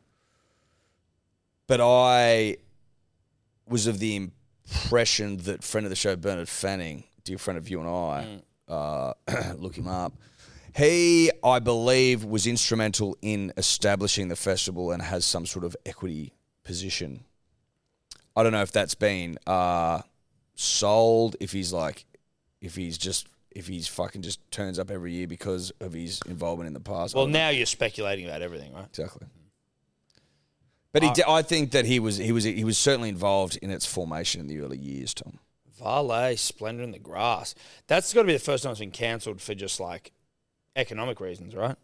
but I was of the impression that friend of the show Bernard Fanning, dear friend of you and I, Mm. uh, look him up. He, I believe, was instrumental in establishing the festival and has some sort of equity position. I don't know if that's been uh, sold, if he's like, if he's just, if he's fucking just turns up every year because of his involvement in the past. I Well, don't know. now you're speculating about everything, right? Exactly. But he, Uh, di- I think that he was, he was, he was certainly involved in its formation in the early years, Tom. Valet, Splendor in the Grass. That's got to be the first time it's been cancelled for just like economic reasons, right?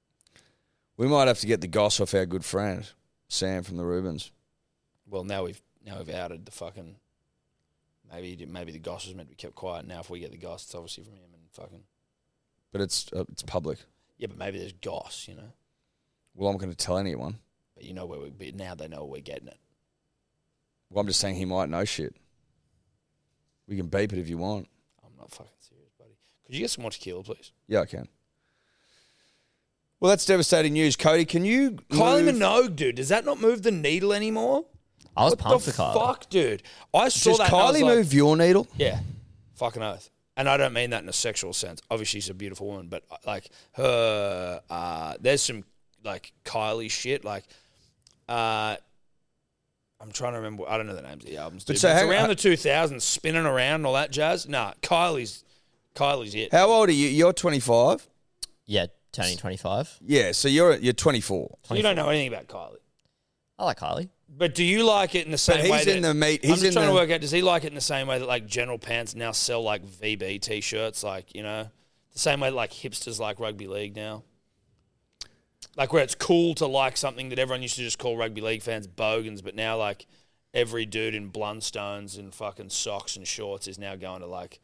We might have to get the goss off our good friend Sam from the Rubens. Well, now we've now we've outed the fucking. Maybe maybe the goss was meant to be kept quiet. Now if we get the goss, it's obviously from him and fucking. But it's uh, it's public. Yeah, but maybe there's goss, you know. Well, I'm going to tell anyone. But you know where we be now. They know we're getting it. Well, I'm just saying he might know shit. We can beep it if you want. I'm not fucking serious, buddy. Could you get some more tequila, please? Yeah, I can. Well, that's devastating news. Cody, can you Kylie move- Minogue, dude. Does that not move the needle anymore? I was what pumped the for Kylie. fuck, dude? I saw Does that. and I was Kylie like, move your needle? Yeah, fucking oath. And I don't mean that in a sexual sense. Obviously, she's a beautiful woman, but uh, like her, uh, there's some like Kylie shit. Like, uh, I'm trying to remember. I don't know the names of the albums. Dude. But so But it's hang- around the two thousands, spinning around and all that jazz. Nah, Kylie's, Kylie's it. How old are you? You're twenty-five? Yeah, turning twenty-five. Yeah, so you're you're twenty-four. So you don't know anything about Kylie. I like Kylie. But do you like it in the same he's way that... in the meat- I'm he's just in trying the- to work out, does he like it in the same way that, like, General Pants now sell, like, V B T-shirts? Like, you know? The same way that, like, hipsters like rugby league now? Like, where it's cool to like something that everyone used to just call rugby league fans bogans, but now, like, every dude in Blundstones and fucking socks and shorts is now going to, like...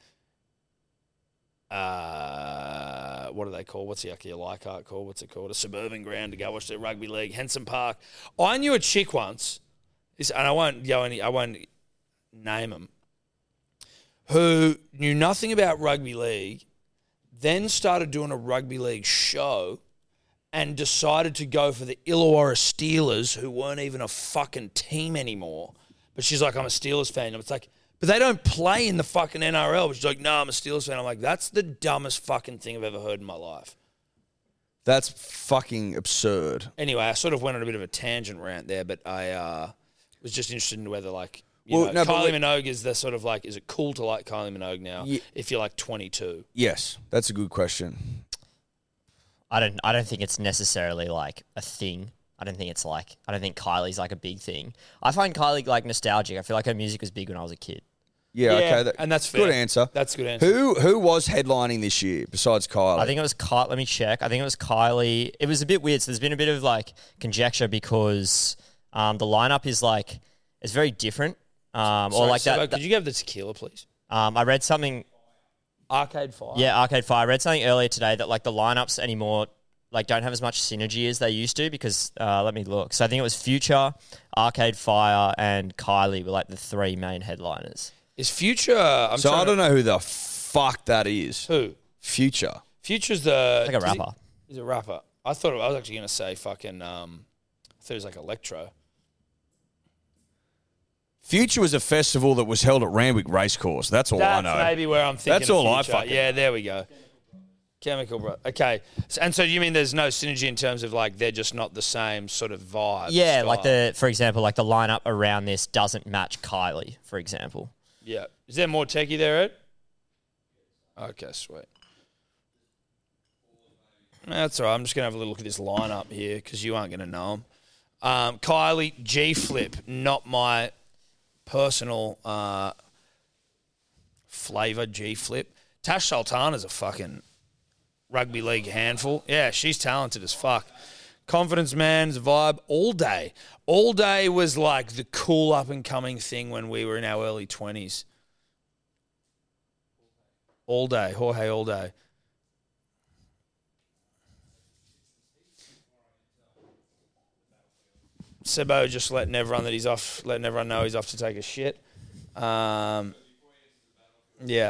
Uh, what do they call? What's the Ikea Leichhardt called? What's it called? A suburban ground to go watch the rugby league. Henson Park. I knew a chick once, this- and I won't go any. I won't name them, who knew nothing about rugby league, then started doing a rugby league show, and decided to go for the Illawarra Steelers, who weren't even a fucking team anymore. But she's like, I'm a Steelers fan. And it's like, but they don't play in the fucking N R L. But she's like, no, I'm a Steelers fan. I'm like, that's the dumbest fucking thing I've ever heard in my life. That's fucking absurd. Anyway, I sort of went on a bit of a tangent rant there, but I uh, was just interested in whether, like, you Well, know, no, but Kylie we- Minogue is the sort of like, is it cool to like Kylie Minogue now Ye- if you're like twenty-two? Yes, that's a good question. I don't. I don't think it's necessarily like a thing. I don't think it's like. I don't think Kylie's like a big thing. I find Kylie like nostalgic. I feel like her music was big when I was a kid. Yeah, Yeah, okay. That, and that's good fair. answer. That's a good answer. Who who was headlining this year besides Kylie? I think it was Kylie. Let me check. I think it was Kylie. It was a bit weird. So there's been a bit of like conjecture because um, the lineup is like it's very different. Um, or Sorry, like Sebo, that. Could you give the tequila, please? Um, I read something. Arcade Fire. Yeah, Arcade Fire. I read something earlier today that like the lineups anymore like don't have as much synergy as they used to because uh, let me look. So I think it was Future, Arcade Fire, and Kylie were like the three main headliners. Is Future? I'm so trying I to- don't know who the fuck that is. Who. Future. Future's the Like a does he- rapper. He's a rapper. I thought I was actually going to say fucking. Um, I thought it was like electro. Future was a festival that was held at Randwick Racecourse. That's all I That's know. maybe where I'm thinking. That's of all I Future. fucking Yeah, there we go. Chemical Brothers. Okay. So, and so you mean there's no synergy in terms of like they're just not the same sort of vibe? Yeah, style? like the, for example, like the lineup around this doesn't match Kylie, for example. Yeah. Is there more techie there, Ed? Okay, sweet. That's all right. I'm just going to have a little look at this lineup here because you aren't going to know them. Um, Kylie, G-Flip, not my personal uh, flavour, G-Flip. Tash Sultana's a fucking rugby league handful. Yeah, she's talented as fuck. Confidence Man's vibe all day. All day was like the cool up-and-coming thing when we were in our early twenties. All day. Jorge all day. Sebo just letting everyone that he's off, letting everyone know he's off to take a shit. Um, yeah.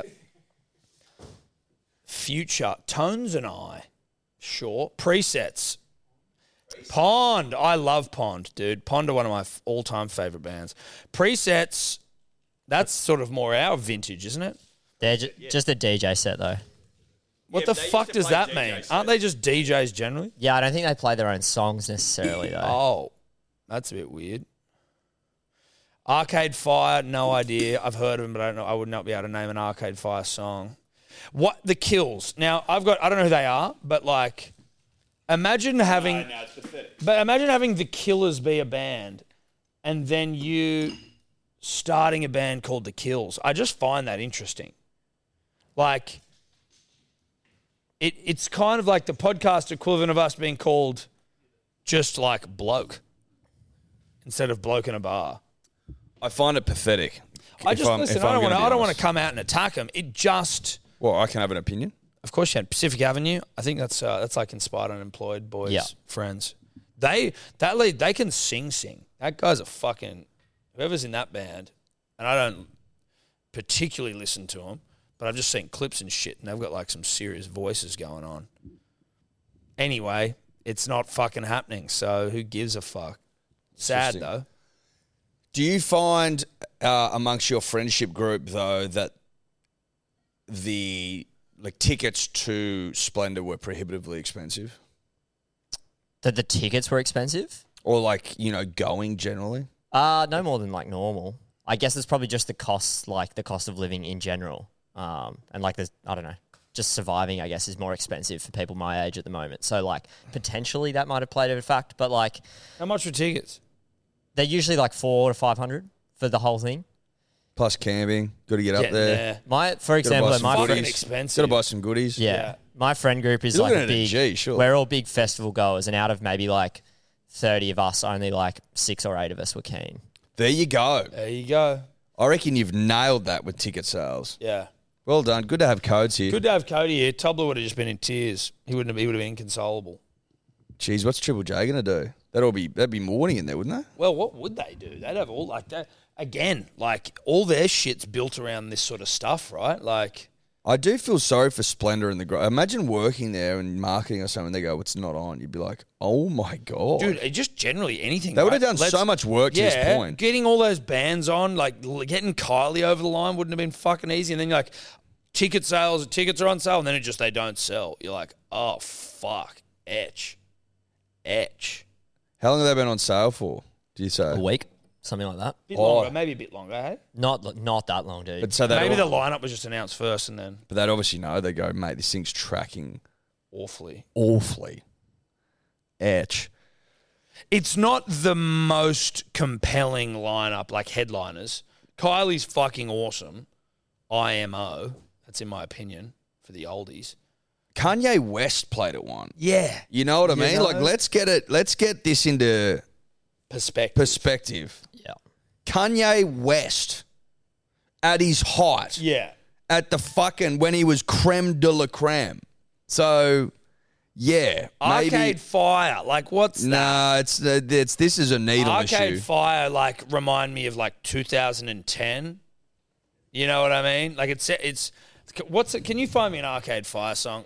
Future, Tones and I, sure. Presets, Pond. I love Pond, dude. Pond are one of my all-time favorite bands. Presets, that's sort of more our vintage, isn't it? They're ju- just a D J set, though. What Yeah, the but they fuck used to does play that D J mean? sets. Aren't they just D Js generally? Yeah, I don't think they play their own songs necessarily, though. Oh, that's a bit weird. Arcade Fire, no idea. I've heard of them, but I don't know. I would not be able to name an Arcade Fire song. What the Kills? Now I've got. I don't know who they are, but like, imagine having. No, no, it's pathetic. But imagine having the Killers be a band, and then you starting a band called the Kills. I just find that interesting. Like, it. It's kind of like the podcast equivalent of us being called just like Bloke instead of Bloke in a Bar. I find it pathetic. I if just I'm- listen. if I I'm don't want gonna to. be I don't want honest. to come out and attack them. It just. Well, I can have an opinion. Of course, you had Pacific Avenue. I think that's uh, that's like Inspired Unemployed Boys, Yeah. friends. They that lead they can sing, sing. That guy's a fucking whoever's in that band, and I don't particularly listen to them, but I've just seen clips and shit, and they've got like some serious voices going on. Anyway, it's not fucking happening. So who gives a fuck? Sad Interesting. though. Do you find uh, amongst your friendship group though that the like tickets to Splendor were prohibitively expensive, That the tickets were expensive? or like you know going generally? Uh, no more than like normal. I guess it's probably just the costs, like the cost of living in general. Um, and like the, I don't know, just surviving, I guess, is more expensive for people my age at the moment. So like potentially that might have played a fact, but like How much for tickets? they're usually like four to five hundred for the whole thing. Plus camping, got to get up Getting there. there. My, for Gotta example, buy at some my Fucking friend, goodies. expensive. Got to buy some goodies. yeah, Yeah. my friend group is You're like looking a at a big. G, surely. We're all big festival goers, and out of maybe like thirty of us, only like six or eight of us were keen. There you go. There you go. I reckon you've nailed that with ticket sales. Yeah. Well done. Good to have codes here. Good to have Cody here. Tobler would have just been in tears. He wouldn't have. He would have been inconsolable. Jeez, what's Triple J gonna do? That'd all be that'd be morning in there, wouldn't they? Well, what would they do? They'd have all like that again. Like all their shit's built around this sort of stuff, right? Like, I do feel sorry for Splendor and the gro- imagine working there and marketing or something. They go, "It's not on." You'd be like, "Oh my god, dude, it just generally anything. They would right? have done Let's- so much work to Yeah, this point. getting all those bands on, like l- getting Kylie over the line wouldn't have been fucking easy. And then you're like, ticket sales, tickets are on sale, and then it just they don't sell. You're like, oh fuck, etch, etch. How long have they been on sale for? Do you say? A week, something like that. Bit Oh. longer, maybe a bit longer. Hey, Not not that long, dude. But so they maybe the lineup was just announced first, and then but they'd obviously know. They go, mate, this thing's tracking awfully. awfully. Etch. It's not the most compelling lineup, like headliners. Kylie's fucking awesome. I M O. That's in my opinion for the oldies. Kanye West played at one. Yeah. You know what I You mean? know? Like, let's get it. Let's get this into Perspective. perspective. yeah. Kanye West at his height, yeah. at the fucking when he was creme de la creme. So, yeah, maybe. Arcade Fire. Like, what's that? Nah, it's it's this is a needle Arcade issue. Fire, like, remind me of, like, two thousand ten. You know what I mean? Like, it's, it's, what's it? Can you find me an Arcade Fire song?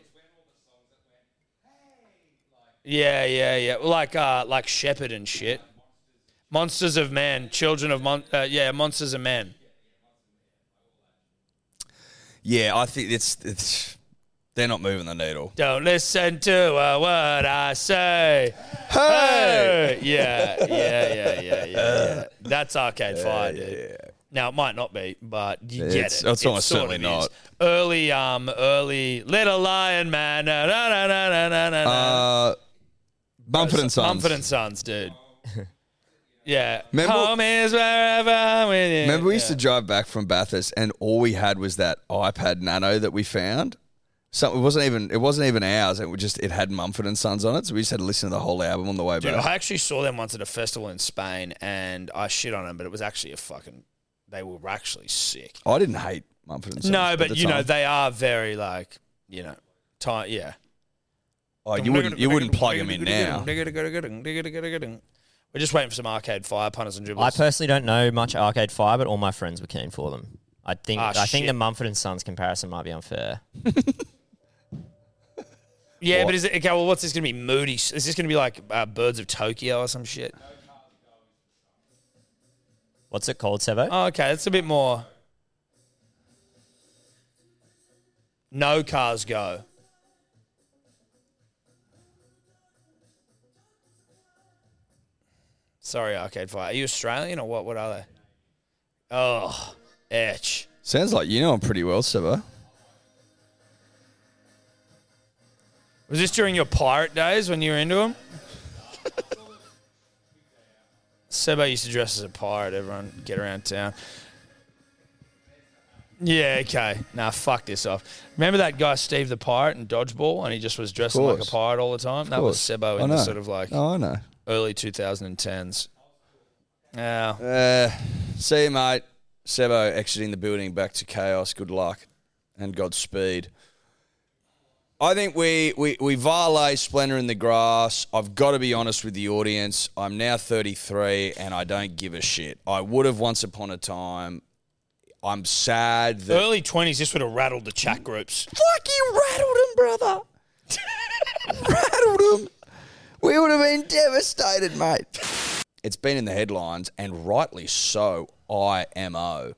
Yeah, yeah, yeah. Like, uh, like Shepherd and shit. Monsters of Men, Children of Mon, uh, yeah, Monsters of Men. Yeah, I think it's it's They're not moving the needle. Don't listen to uh, what I say. Hey! Hey! Yeah, yeah, yeah, yeah, yeah, yeah. That's Arcade Fire, dude. Yeah. Now, it might not be, but you get It's- it. it's almost sort certainly of not. is. Early, um, early Little Lion Man. Na, na, na, na, na, na, na. Uh, Mumford and Sons. Mumford and Sons, dude. Yeah. Remember- Home is wherever I'm with you. Remember we used Yeah. to drive back from Bathurst and all we had was that iPad Nano that we found? So it wasn't even it wasn't even ours. It was just it had Mumford and Sons on it, so we just had to listen to the whole album on the way Dude, back. I actually saw them once at a festival in Spain, and I shit on them, but it was actually a fucking. They were actually sick. I didn't hate Mumford and Sons. No, at but the you know time. they are very like you know, time. Yeah. Oh, you wouldn't you wouldn't plug them in now. We're just waiting for some Arcade Fire punters and I dribblers. personally don't know much Arcade Fire, but all my friends were keen for them. I think Ah, I think shit. the Mumford and Sons comparison might be unfair. yeah, What? but is it okay? Well, what's this going to be? Moody? Is this going to be like uh, Birds of Tokyo or some shit? What's it called, Sebo? Oh, okay, that's a bit more. No Cars Go. Sorry, Arcade Fire. Are you Australian or what? What are they? Oh, etch. Sounds like you know them pretty well, Seba. Was this during your pirate days when you were into them? Sebo used to dress as a pirate. Everyone get around town. Yeah, okay. Nah, fuck this off. Remember that guy Steve the Pirate in Dodgeball, and he just was dressing like a course. pirate all the time? That was Sebo I in the know. sort of like Oh, I know. early twenty tens. Yeah. Uh, see you, mate. Sebo exiting the building back to chaos. Good luck and Godspeed. I think we, we, we violate Splendor in the Grass. I've got to be honest with the audience. I'm now thirty-three and I don't give a shit. I would have once upon a time. I'm sad that... Early twenties, this would have rattled the chat groups. Fucking rattled him, brother. rattled him. We would have been devastated, mate. It's been in the headlines, and rightly so, I M O.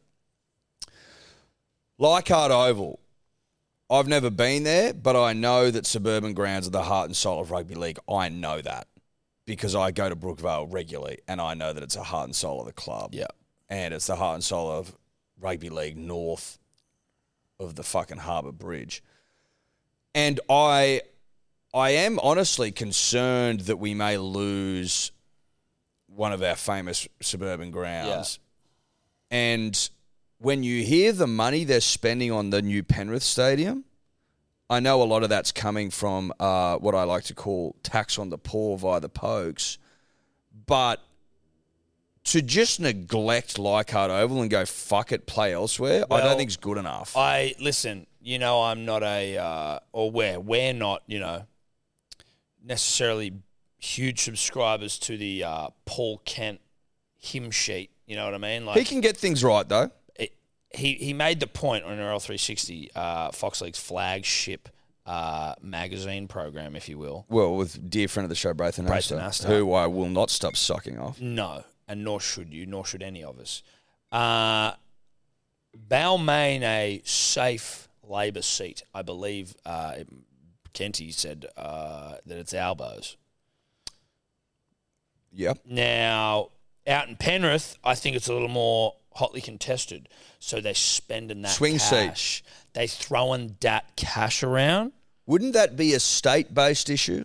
Leichhardt Oval. I've never been there, but I know that suburban grounds are the heart and soul of rugby league. I know that because I go to Brookvale regularly, and I know that it's the heart and soul of the club. Yeah. And it's the heart and soul of rugby league north of the fucking Harbour Bridge. And I I am honestly concerned that we may lose one of our famous suburban grounds. Yeah. And when you hear the money they're spending on the new Penrith Stadium, I know a lot of that's coming from uh, what I like to call tax on the poor via the Pokes. But to just neglect Leichhardt Oval and go, fuck it, play elsewhere, I Well, don't think it's good enough. I listen, you know, I'm not a, uh, or we're, we're not, you know, necessarily huge subscribers to the uh, Paul Kent hymn sheet. You know what I mean? Like he can get things right, though. it, he he made the point on N R L three sixty, uh, Fox League's flagship uh, magazine program, if you will. Well, with dear friend of the show, Braithen Braithen Astor, Astor. who I will not stop sucking off. No, and nor should you, nor should any of us. Uh, Balmain a safe Labor seat, I believe. Uh, Kenty said uh, that it's Albo's. Yep. Now, out in Penrith, I think it's a little more hotly contested. So they're spending that Swing seat. cash. They throwing that cash around. Wouldn't that be a state-based issue?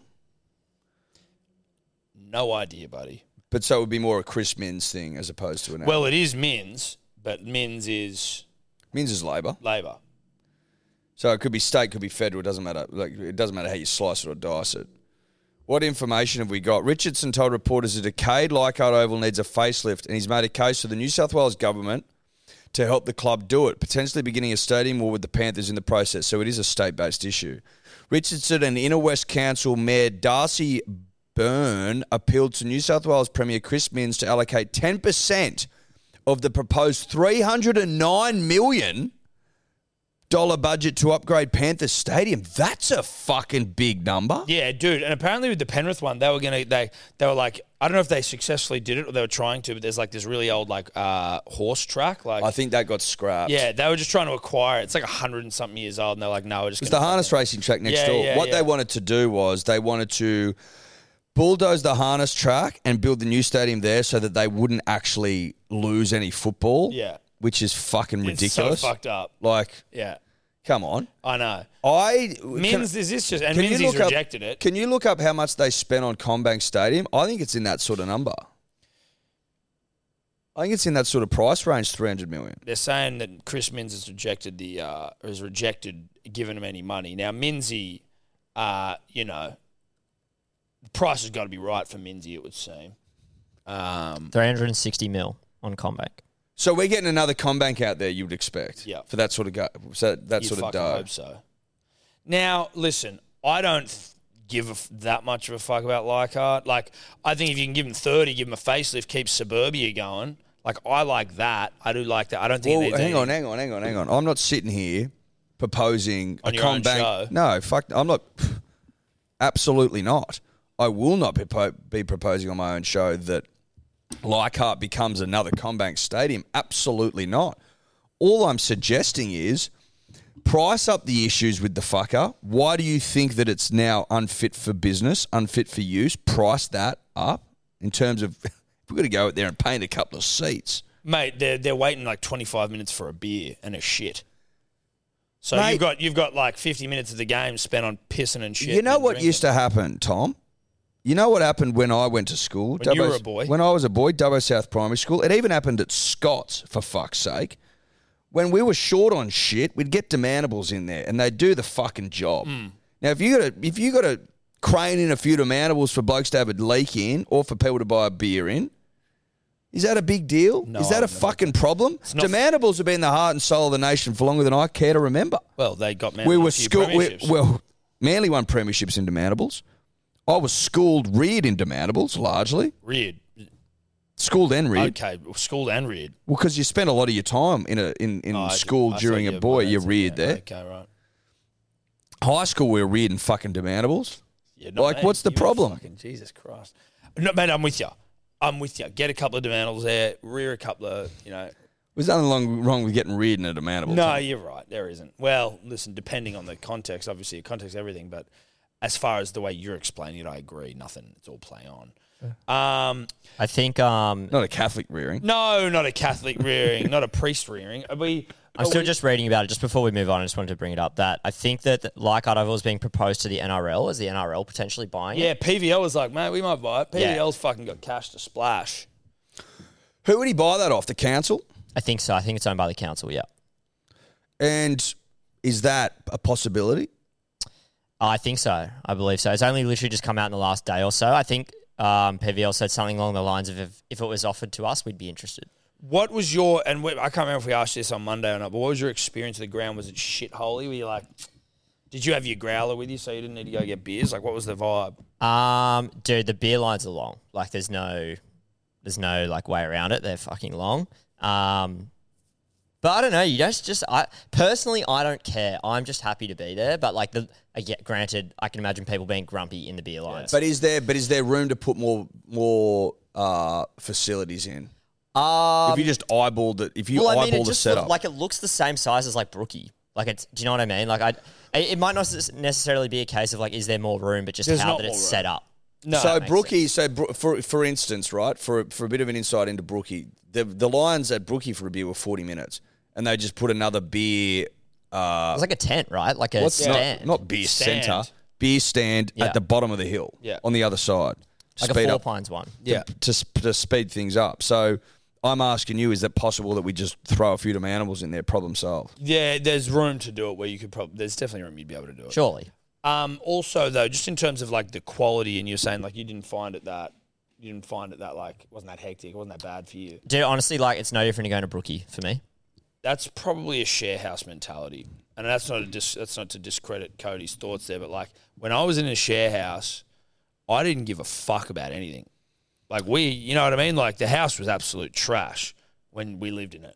No idea, buddy. But so it would be more a Chris Minns thing as opposed to an... Well, it is Minns, but Minns is Minns is Labor. Labor. So it could be state, could be federal. It doesn't matter. Like, it doesn't matter how you slice it or dice it. What information have we got? Richardson told reporters a decayed Leichhardt Oval needs a facelift, and he's made a case for the New South Wales government to help the club do it, potentially beginning a stadium war with the Panthers in the process. So it is a state-based issue. Richardson and Inner West Council Mayor Darcy Byrne appealed to New South Wales Premier Chris Minns to allocate ten percent of the proposed three hundred nine million dollars dollar budget to upgrade Panthers Stadium. That's a fucking big number. Yeah, dude. And apparently with the Penrith one, they were gonna they they were like, I don't know if they successfully did it or they were trying to, but there's like this really old like uh, horse track. Like I think that got scrapped. yeah, they were just trying to acquire it. It's like a hundred and something years old, and they're like, no, we're just It was gonna the harness fucking- racing track next Yeah, door. yeah, what yeah. they wanted to do was they wanted to bulldoze the harness track and build the new stadium there so that they wouldn't actually lose any football. Yeah. Which is fucking It's ridiculous. so fucked up. Like, Yeah, come on. I know. I Mins, is this just and can you Minzy's look up- rejected it. Can you look up how much they spent on CommBank Stadium? I think it's in that sort of number. I think it's in that sort of price range, three hundred million. They're saying that Chris Minns has rejected the uh, has rejected giving him any money. Now Minzy, uh, you know, the price has got to be right for Minzy, it would seem. Um, three hundred sixty mil on CommBank. So we're getting another CommBank out there, you would expect. Yeah. For that sort of go, so that you sort of fucking dough. hope so. Now, listen, I don't th- give a f- that much of a fuck about Leichhardt. Like, I think if you can give him thirty, give him a facelift, keep Suburbia going. Like, I like that. I do like that. I don't think. Well, it needs hang anything. on, hang on, hang on, hang on. I'm not sitting here proposing On a your own CommBank. show? No, fuck. I'm not. Absolutely not. I will not be, po- be proposing on my own show that Leichhardt becomes another CommBank Stadium. Absolutely not. All I'm suggesting is price up the issues with the fucker. Why do you think that it's now unfit for business, unfit for use? Price that up in terms of if we're going to go out there and paint a couple of seats. Mate, they're they're waiting like twenty-five minutes for a beer and a shit. So Mate- you've got you've got like fifty minutes of the game spent on pissing and shit. You know and what drinking. used to happen, Tom? You know what happened when I went to school? When you Dubbo- were a boy? When I was a boy, Dubbo South Primary School. It even happened at Scott's, for fuck's sake. When we were short on shit, we'd get demandables in there, and they'd do the fucking job. Hmm. Now, if you got to, if you got to crane in a few demandables for blokes to have a leak in, or for people to buy a beer in, is that a big deal? No, is that a I've never- fucking problem? not- Demandables have been the heart and soul of the nation for longer than I care to remember. Well, they got man We a were few schooled. We, premierships. well, Manly won premierships in demandables. I was schooled, reared in demandables, largely. reared. Schooled and reared. Okay, schooled and reared. Well, because you spent a lot of your time in a in, in Oh, I- school I during thought a you- boy. well, You're that's- reared yeah, there. Okay, right. High school, we were reared in fucking demandables. Yeah, not Like, me. what's the You were problem? Fucking Jesus Christ. No, mate, I'm with you. I'm with you. Get a couple of demandables there. Rear a couple of, you know. There's nothing long, wrong with getting reared in a demandable. No, Tom. you're right. There isn't. Well, listen, depending on the context, obviously, context everything. But as far as the way you're explaining it, I agree. Nothing. It's all play on. Um, I think um, Not a Catholic rearing. no, not a Catholic rearing, not a priest rearing. Are we? I'm are still we- just reading about it. Just before we move on, I just wanted to bring it up that I think that Leichhardt Oval is being proposed to the N R L. Is the N R L potentially buying it? Yeah, P V L was like, mate, we might buy it. Yeah. P V L's fucking got cash to splash. Who would he buy that off? The council? I think so. I think it's owned by the council, yeah. And is that a possibility? I think so. I believe so. It's only literally just come out in the last day or so. I think um, P V L said something along the lines of if, if it was offered to us, we'd be interested. What was your, and we, I can't remember if we asked this on Monday or not, but what was your experience of the ground? Was it shitholey? Were you like, did you have your growler with you so you didn't need to go get beers? Like, what was the vibe? Um, dude, the beer lines are long. Like, there's no, there's no like way around it. They're fucking long. Um, but I don't know. You just, just I personally, I don't care. I'm just happy to be there. But like the, I get granted, I can imagine people being grumpy in the beer lines. But is there? But is there room to put more more uh, facilities in? um, If you just eyeballed it, if you well, I mean, eyeball it the just setup, look, like it looks the same size as like Brookie. Like it's, do you know what I mean? Like I, it it might not necessarily be a case of like, is there more room, but just There's how not that it's more room. set up. No. so makes Brookie, so Bro- for for instance, right, for for a bit of an insight into Brookie, the the lines at Brookie for a beer were forty minutes, and they just put another beer. Uh, It's like a tent, right? Like a what's stand. not not beer Stand. center, beer stand Yeah. at the bottom of the hill, Yeah. on the other side, like a speed Four up Pines one. Yeah. to to speed things up. So I'm asking you, is it possible that we just throw a few of them animals in there, problem solved? Yeah, there's room to do it where you could probably, there's definitely room you'd be able to do it. Surely. Um, also, though, just in terms of like the quality, and you're saying like you didn't find it that, you didn't find it that like, it wasn't that hectic, it wasn't that bad for you. Dude, honestly, like it's no different to going to Brookie for me. That's probably a share house mentality, and that's not a dis- that's not to discredit Cody's thoughts there, but like when I was in a share house, I didn't give a fuck about anything. Like we, you know what I mean? Like the house was absolute trash when we lived in it.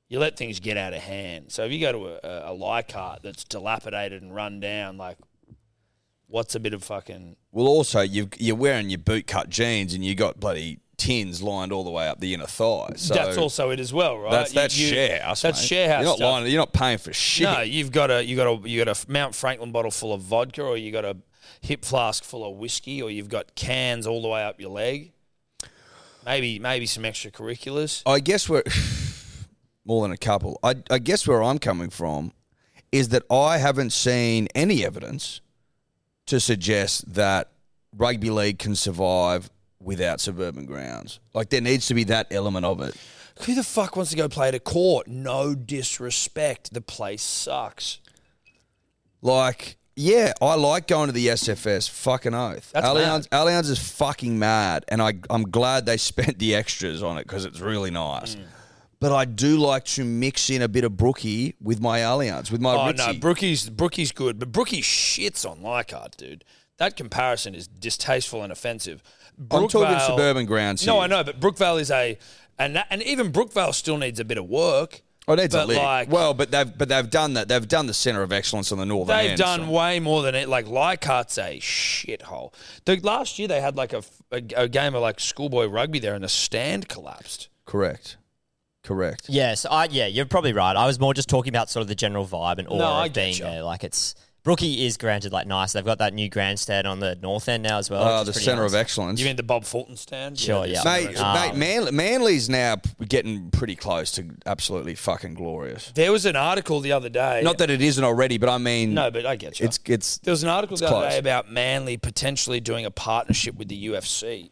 you let things get out of hand. So if you go to a, a Leichhardt that's dilapidated and run down, like, what's a bit of fucking... Well, also, you've, you're wearing your boot-cut jeans and you got bloody tins lined all the way up the inner thigh. So that's also it as well, right? That's, that's you, you, share house, That's mate. share house You're not stuff. lying. You're not paying for shit. No, you've got a you got a you got a Mount Franklin bottle full of vodka, or you got a hip flask full of whiskey, or you've got cans all the way up your leg. Maybe maybe some extracurriculars. I guess we're more than a couple. I, I guess where I'm coming from is that I haven't seen any evidence to suggest that rugby league can survive without suburban grounds. Like, there needs to be that element of it. Who the fuck wants to go play at a court? No disrespect. The place sucks. Like, yeah, I like going to the S F S. Fucking oath. That's Allianz, Allianz is fucking mad, and I, I'm glad they spent the extras on it because it's really nice. Mm. But I do like to mix in a bit of Brookie with my Allianz, with my Oh, Ritzy. no, Brookie's, Brookie's good, but Brookie shits on Leichhardt, dude. That comparison is distasteful and offensive. I'm talking Brookvale- suburban grounds here. No, I know, but Brookvale is a... And that, and even Brookvale still needs a bit of work. Oh, it needs a but lick. like, well, but they've but they've done that. They've done the centre of excellence on the northern They've end. done so. way more than it. Like, Leichhardt's a shithole. The, last year they had like a, a, a game of like schoolboy rugby there and the stand collapsed. Correct. Correct. Yes, I yeah, you're probably right. I was more just talking about sort of the general vibe and aura No, I of being getcha. there. Like, it's Brookie is granted like nice. They've got that new grandstand on the north end now as well. Oh, which is the pretty centre nice. of excellence. You mean the Bob Fulton stand? Sure, the yeah. centre Mate, of excellence. mate Manly, Manly's now p- getting pretty close to absolutely fucking glorious. There was an article the other day. Not that it isn't already, but I mean, No, but I get you. it's it's There was an article the other close. day about Manly potentially doing a partnership with the U F C,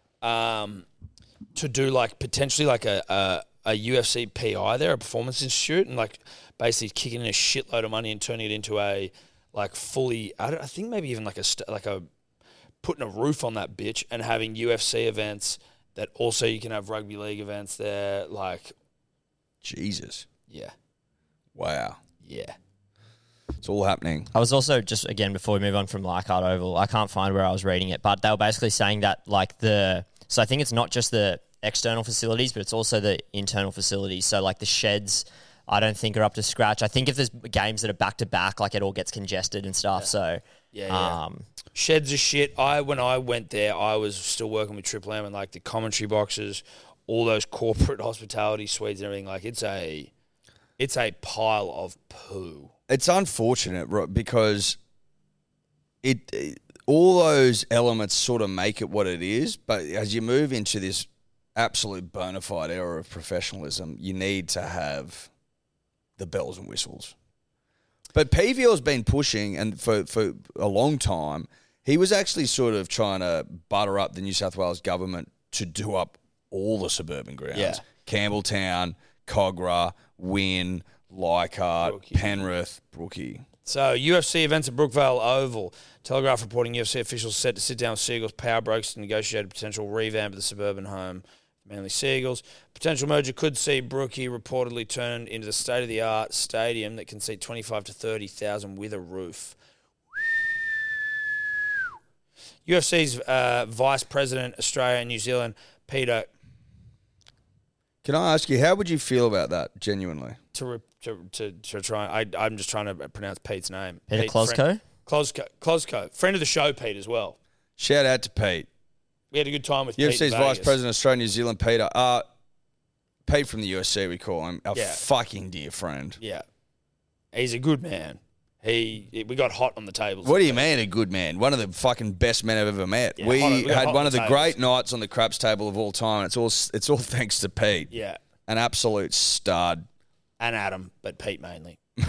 um, to do like potentially like a, a a U F C P I there, a performance institute, and like basically kicking in a shitload of money and turning it into a like fully. I, don't, I think maybe even like a st- like a putting a roof on that bitch and having U F C events that also you can have rugby league events there. Like, Jesus, yeah, wow, yeah. it's all happening. I was also just again before we move on from Leichhardt Oval, I can't find where I was reading it, but they were basically saying that like the so I think it's not just the external facilities, but it's also the internal facilities. So like the sheds, I don't think are up to scratch. I think if there's games that are back to back, like it all gets congested and stuff. Yeah. So Yeah, yeah. um, Sheds are shit. I when I went there, I was still working with Triple M and like the commentary boxes, all those corporate hospitality suites and everything. Like it's a, it's a pile of poo. It's unfortunate right, because it, it all those elements sort of make it what it is. But as you move into this absolute bona fide era of professionalism, you need to have the bells and whistles. But P V L's been pushing, and for, for a long time, he was actually sort of trying to butter up the New South Wales government to do up all the suburban grounds. Yeah. Campbelltown, Cogra, Wynn, Leichhardt, Brookie. Penrith, Brookie. So U F C events at Brookvale Oval. Telegraph reporting U F C officials set to sit down with Seagulls power brokers to negotiate a potential revamp of the suburban home. Manly Seagulls. Potential merger could see Brookie reportedly turned into the state-of-the-art stadium that can seat twenty-five to thirty thousand with a roof. U F C's uh, Vice President, Australia and New Zealand, Peter, Can I ask you, how would you feel about that, genuinely? to re- to, to, to try, I, I'm just trying to pronounce Pete's name. Peter Pete, Klosco? friend- Klosco. Klosco. Friend of the show, Pete, as well. Shout out to Pete. We had a good time with U F Pete C's in Vice Vegas. President, Australia, New Zealand, Peter. Uh, Pete from the U S C, we call him. Our Yeah. fucking dear friend. Yeah. He's a good man. He, we got hot on the tables. What do you mean, a good man? One of the fucking best men I've ever met. Yeah, we hot- we got hot had on one the of the tables. great nights on the craps table of all time. It's all it's all thanks to Pete. Yeah. An absolute stud. And Adam, but Pete mainly. No,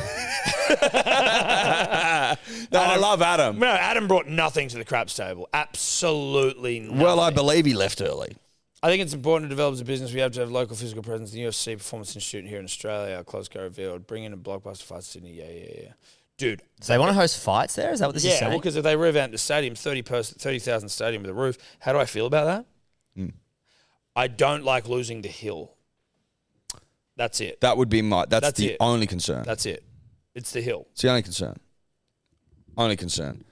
I love Adam. No, Adam brought nothing to the craps table. Absolutely nothing. Well, I believe he left early. I think it's important to develop as a business. We have to have local physical presence. The U F C Performance Institute here in Australia, Closco revealed, bring in a blockbuster fight to Sydney. Yeah, yeah, yeah. Dude. So they want to host fights there? Is that what this is Yeah, saying? well, because if they revamp the stadium, thirty person, thirty thousand stadium with a roof, how do I feel about that? Mm. I don't like losing the hill. That's it. That would be my. That's, That's the it. only concern. That's it. It's the hill. It's the only concern. Only concern.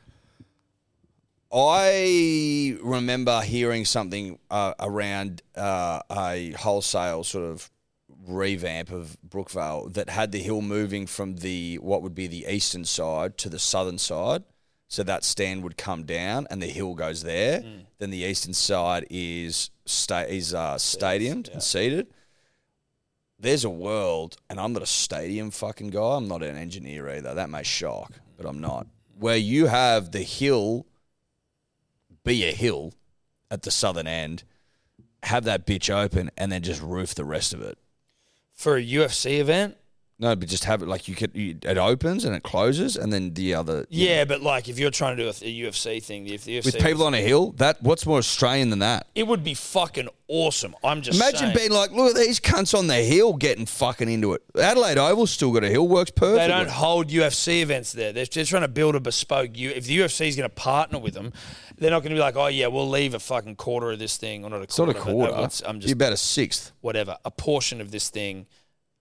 I remember hearing something uh, around uh, a wholesale sort of revamp of Brookvale that had the hill moving from the what would be the eastern side to the southern side. So that stand would come down and the hill goes there. Mm. Then the eastern side is sta- is uh, stadiumed yeah. and seated. There's a world, and I'm not a stadium fucking guy. I'm not an engineer either. That may shock, but I'm not. Where you have the hill be a hill at the southern end, have that bitch open, and then just roof the rest of it. For a U F C event? No, but just have it like you could. You, it opens and it closes, and then the other. Yeah, know. but like if you're trying to do a, a U F C thing, if the U F C with people was, on a hill, that what's more Australian than that? It would be fucking awesome. I'm just imagine saying. being like, look at these cunts on the hill getting fucking into it. Adelaide Oval's still got a hill, works perfectly. They don't hold U F C events there. They're just trying to build a bespoke. U- if the U F C is going to partner with them, they're not going to be like, oh yeah, we'll leave a fucking quarter of this thing, or not a quarter. It's not a quarter. Of it. It's, I'm just You're about a sixth. Whatever, a portion of this thing.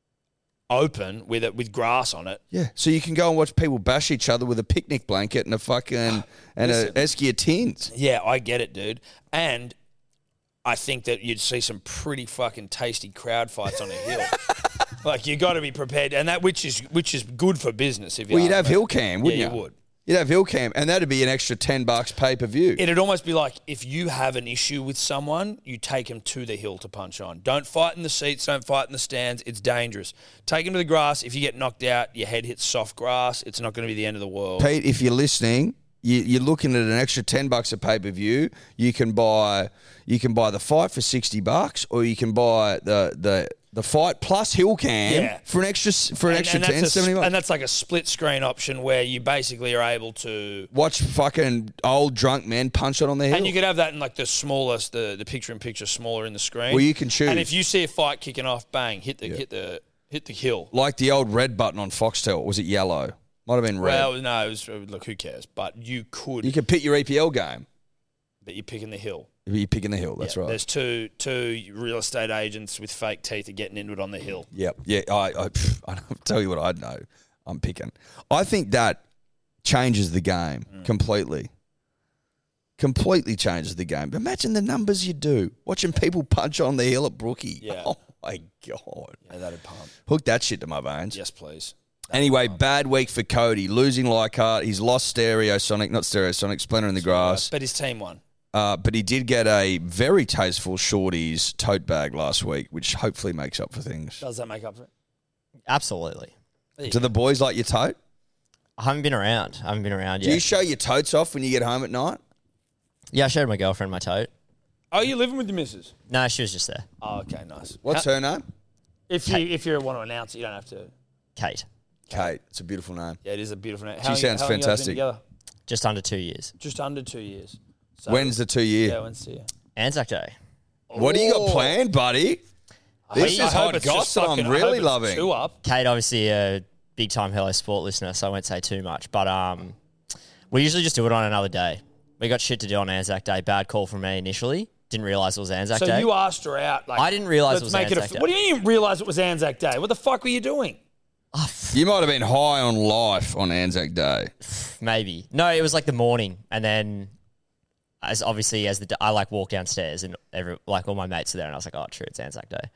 Open with it with grass on it. Yeah, so you can go and watch people bash each other with a picnic blanket and a fucking and Listen, a Eskia tins. Yeah, I get it, dude. And I think that you'd see some pretty fucking tasty crowd fights on a hill. Like you got to be prepared, and that which is which is good for business. If you well, you'd have me. hill cam, wouldn't yeah, you? you would. You'd have hill cam, and that'd be an extra ten bucks pay per view. It'd almost be like if you have an issue with someone, you take him to the hill to punch on. Don't fight in the seats. Don't fight in the stands. It's dangerous. Take him to the grass. If you get knocked out, your head hits soft grass. It's not going to be the end of the world. Pete, if you're listening, you, you're looking at an extra ten bucks a pay per view. You can buy, you can buy the fight for sixty bucks, or you can buy the the. The fight plus hill cam yeah. for an extra for an and, extra and ten, seventy bucks. And that's like a split screen option where you basically are able to watch fucking old drunk men punch it on the hill. And you could have that in like the smallest, the, the picture in picture smaller in the screen. Well, you can choose. And if you see a fight kicking off, bang, hit the yeah. hit the hit the hill. Like the old red button on Foxtel. Was it yellow? Might have been red. Well, no, it was, look, who cares? But you could. You could pick your E P L game. But you're picking the hill. You're picking the hill, that's yeah, right. There's two two real estate agents with fake teeth are getting into it on the hill. Yep. Yeah, I, I, I don't tell you what I know. I'm picking. I think that changes the game mm. completely. Completely changes the game. Imagine the numbers you do. Watching people punch on the hill at Brookie. Yeah. Oh, my God. Yeah, that'd pump. Hook that shit to my veins. Yes, please. That'd anyway, pump. bad week for Cody. Losing Leichhardt. He's lost Stereosonic, not Stereosonic, Splinter in the Grass. But his team won. Uh, but he did get a very tasteful Shorties tote bag last week, which hopefully makes up for things. Does that make up for it? Absolutely. Do go. the boys like your tote? I haven't been around. I haven't been around yet. Do you show your totes off when you get home at night? Yeah, I showed my girlfriend my tote. Oh, you living with your missus? No, she was just there. Oh, okay, nice. What's How, her name? If you if you want to announce it, you don't have to. Kate. Kate. It's a beautiful name. Yeah, it is a beautiful name. She how sounds how fantastic. Long you guys been together? Just under two years. Just under two years. So, when's the two year? Yeah, when's the year? Anzac Day. What do you got Oh. planned, buddy? This I is hope hot it's just gossip fucking- I'm I really hope it's loving. Two up. Kate, obviously a big time Hello Sport listener, so I won't say too much. But um, we usually just do it on another day. We got shit to do on Anzac Day. Bad call from me initially. Didn't realise it was Anzac So Day. you asked her out. Like, I didn't realise let's it was make Anzac it a, Day. What do you mean realise it was Anzac Day? What the fuck were you doing? You might have been high on life on Anzac Day. Maybe. No, it was like the morning, and then as obviously as the I like walk downstairs and every like all my mates are there, and I was like, oh, true, it's Anzac Day.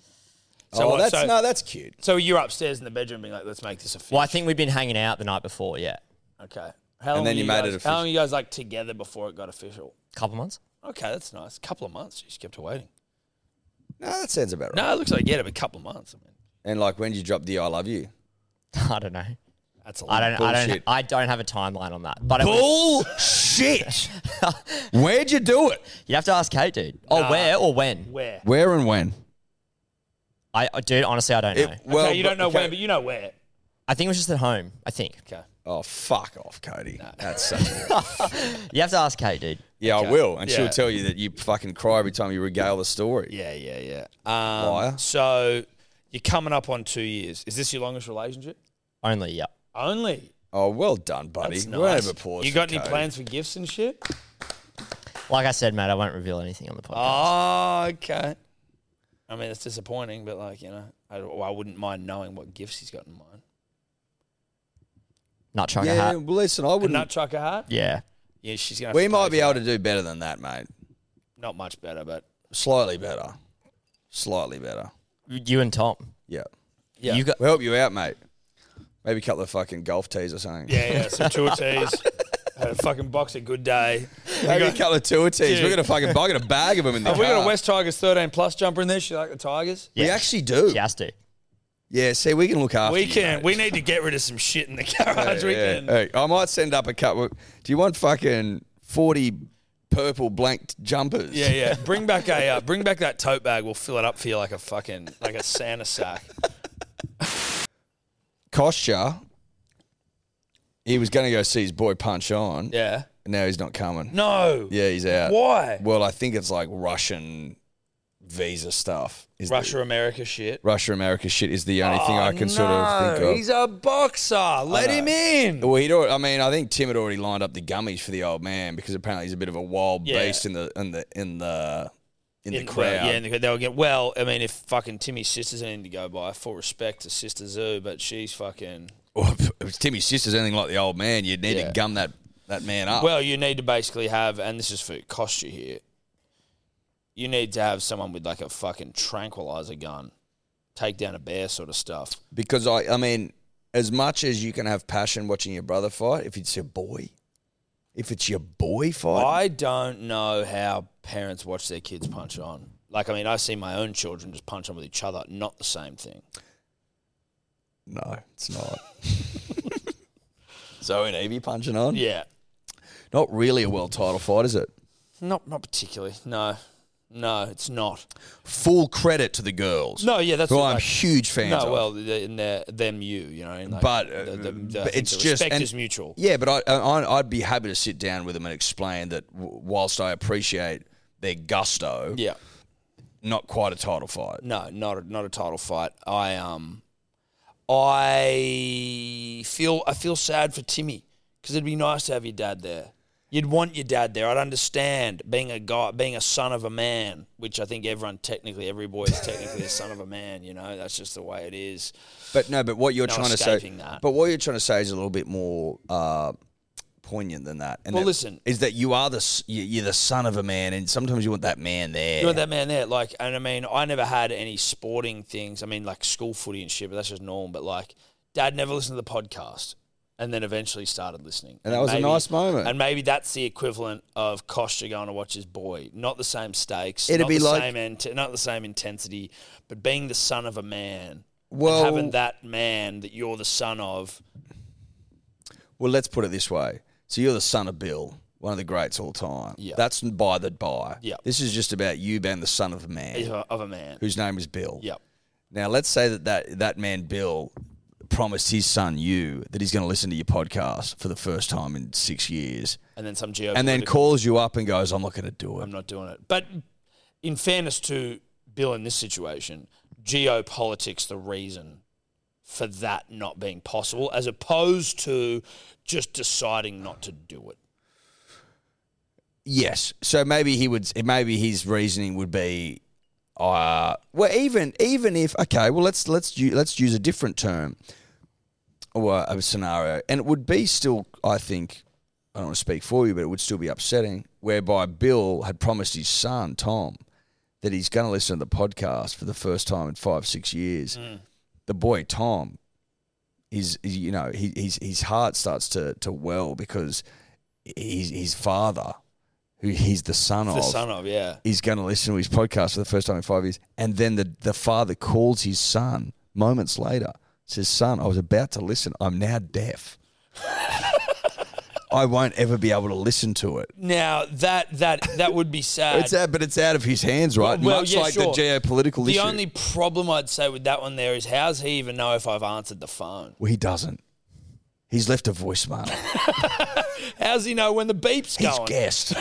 So oh, what, that's so- no, that's cute. So you're upstairs in the bedroom being like, let's make this official. Well, I think we'd been hanging out the night before, yeah, Okay. How And long then were you made guys, it official. How long were you guys like together before it got official? couple months. Okay, that's nice. A couple of months. You just kept her waiting. No, that sounds about right. No, it looks like you get it, but a couple of months. I mean, And like, when did you drop the I love you? I don't know. that's a I lot. don't. I don't. Bullshit. I don't have a timeline on that. But it was, Bullshit. Where'd you do it? you have to ask Kate, dude. Oh, Nah. where or when? Where? Where and when? I, I dude, honestly, I don't know. It- well, okay, you don't know okay. when, but you know where. I think it was just at home. I think Okay. Oh, fuck off, Cody. That's such a... you have to ask Kate, dude. Yeah, Okay. I will. And Yeah. she'll tell you that you fucking cry every time you regale the story. Yeah, yeah, yeah. Um, Liar. So you're coming up on two years. Is this your longest relationship? Only, yeah. Only. Oh, well done, buddy. That's Round nice. of applause You for got any Cody. plans for gifts and shit? Like I said, mate, I won't reveal anything on the podcast. Oh, okay. I mean, it's disappointing, but like, you know, I, I wouldn't mind knowing what gifts he's got in mind. Nut chucker Yeah, hat. well, listen, I A wouldn't... nut chucker hat? Yeah. Yeah, she's going to We might be able to do better than that, mate. Not much better, but Slightly better. Slightly better. You and Tom. Yeah. Yeah. You got We'll help you out, mate. Maybe a couple of fucking golf tees or something. Yeah, yeah, some tour tees. Had a fucking box of Good Day. Maybe a couple of tour tees. Dude. We're gonna fucking. I got a bag of them in the Have car. we got a West Tigers thirteen plus jumper in there? She like the Tigers? We actually do. She has to. Yeah. See, we can look after. We you, can. mate. We need to get rid of some shit in the garage. Yeah, we yeah. can. Hey, I might send up a couple. Do you want fucking forty purple blank jumpers? Yeah, yeah. Bring back a uh, bring back that tote bag. We'll fill it up for you like a fucking like a Santa sack. Kostya, he was going to go see his boy Punch On. Yeah. And now he's not coming. No. Yeah, he's out. Why? Well, I think it's like Russian visa stuff. Is the- Russia America shit. Russia America shit is the only thing I can sort of think of. He's a boxer. Let know. him in. Well, he'd already, I mean, I think Tim had already lined up the gummies for the old man because apparently he's a bit of a wild Yeah. beast in the in the in the in, In- the well, crowd. yeah, in the, they were getting, well, I mean, if fucking Timmy's sister's anything to go by, full respect to Sister Zoo, but she's fucking. Or if it was Timmy's sister's anything like the old man, you'd need Yeah. to gum that, that man up. Well, you need to basically have, and this is for cost you here, you need to have someone with like a fucking tranquilizer gun, take down a bear sort of stuff. because I, I mean, as much as you can have passion watching your brother fight, if it's your boy, if it's your boy fight, I don't know how parents watch their kids punch on. Like, I mean, I see my own children just punch on with each other. Not the same thing. no, it's not. Zoe and Evie punching on? Yeah. Not really a world title fight, is it? Not not particularly. No. No, it's not. Full credit to the girls. No, yeah, that's who what, I'm like- huge fans No, of. well, the- in their, them, you, you know. And like, But, uh, the, the, the, but I think it's the just- respect and- is mutual. Yeah, but I, I, I'd be happy to sit down with them and explain that w- whilst I appreciate their gusto, Yeah. not quite a title fight. No, not a, not a title fight. I um, I feel I feel sad for Timmy because it'd be nice to have your dad there. You'd want your dad there. I'd understand being a guy, being a son of a man, which I think everyone technically, every boy is technically a son of a man. You know, that's just the way it is. But no, but what you're No trying to say, escaping that. but what you're trying to say is a little bit more uh, poignant than that. And Well, that listen. is that you are the s- you- you're the son of a man, and sometimes you want that man there. You want that man there, like, and I mean, I never had any sporting things. I mean, like school footy and shit, but that's just normal. But like, Dad never listened to the podcast, and then eventually started listening. And that was a maybe- nice moment. And maybe that's the equivalent of Kostya going to watch his boy. Not the same stakes. It'd not be the like- same int- not the same intensity, but being the son of a man. Well- and having that man that you're the son of. Well, let's put it this way. So you're the son of Bill, one of the greats all time. Yeah. That's by the by. Yeah. This is just about you being the son of a man Of a man. whose name is Bill. Yep. Now, let's say that, that that man, Bill, promised his son, you, that he's going to listen to your podcast for the first time in six years. And then some geopolitical. And then calls you up and goes, I'm not going to do it. I'm not doing it. But in fairness to Bill in this situation, geopolitics the reason for that not being possible, as opposed to just deciding not to do it. Yes. So maybe he would. Maybe his reasoning would be, uh, well, even even if okay, well, let's let's u- let's use a different term or a scenario, and it would be still, I think, I don't want to speak for you, but it would still be upsetting, whereby Bill had promised his son Tom that he's going to listen to the podcast for the first time in five six years. Mm. The boy Tom, is you know he, his his heart starts to to well because his his father, who he's the son The of, son of, yeah. is going to listen to his podcast for the first time in five years, and then the the father calls his son moments later, says, "Son, I was about to listen. I'm now deaf. I won't ever be able to listen to it." Now, that that that would be sad. It's out, but it's out of his hands, right? Well, Much yeah, like sure. the geopolitical The issue. only problem I'd say with that one there is, how's he even know if I've answered the phone? well, he doesn't. He's left a voicemail. How's he know when the beep's He's going? guessed.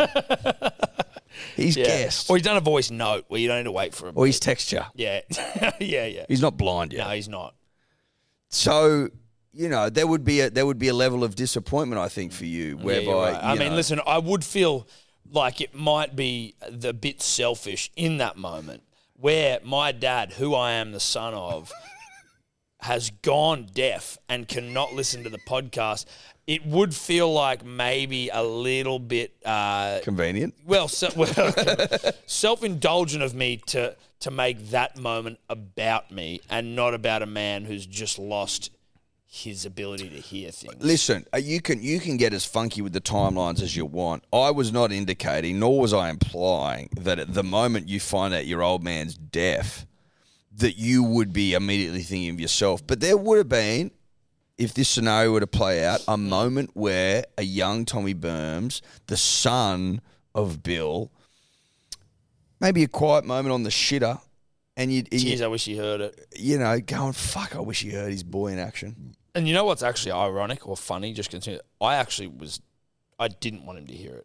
He's Yeah. guessed. Or he's done a voice note where you don't need to wait for him. Or he's text you. Yeah. yeah, yeah. He's not blind yet. No, he's not. So, you know, there would be a there would be a level of disappointment, I think, for you, Yeah, whereby you're right. I you mean, know, listen, I would feel like it might be the bit selfish in that moment where my dad, who I am the son of, has gone deaf and cannot listen to the podcast, it would feel like maybe a little bit uh, Convenient. well, so, well self-indulgent of me to to make that moment about me and not about a man who's just lost his ability to hear things. Listen, uh, you can you can get as funky with the timelines as you want. I was not indicating, nor was I implying, that at the moment you find out your old man's deaf, that you would be immediately thinking of yourself. But there would have been, if this scenario were to play out, a moment where a young Tommy Burns, the son of Bill, maybe a quiet moment on the shitter, and you'd, Jeez, you, I wish he heard it. you know, going, fuck, I wish he heard his boy in action. And you know what's actually ironic or funny? Just continue. I actually was, I didn't want him to hear it.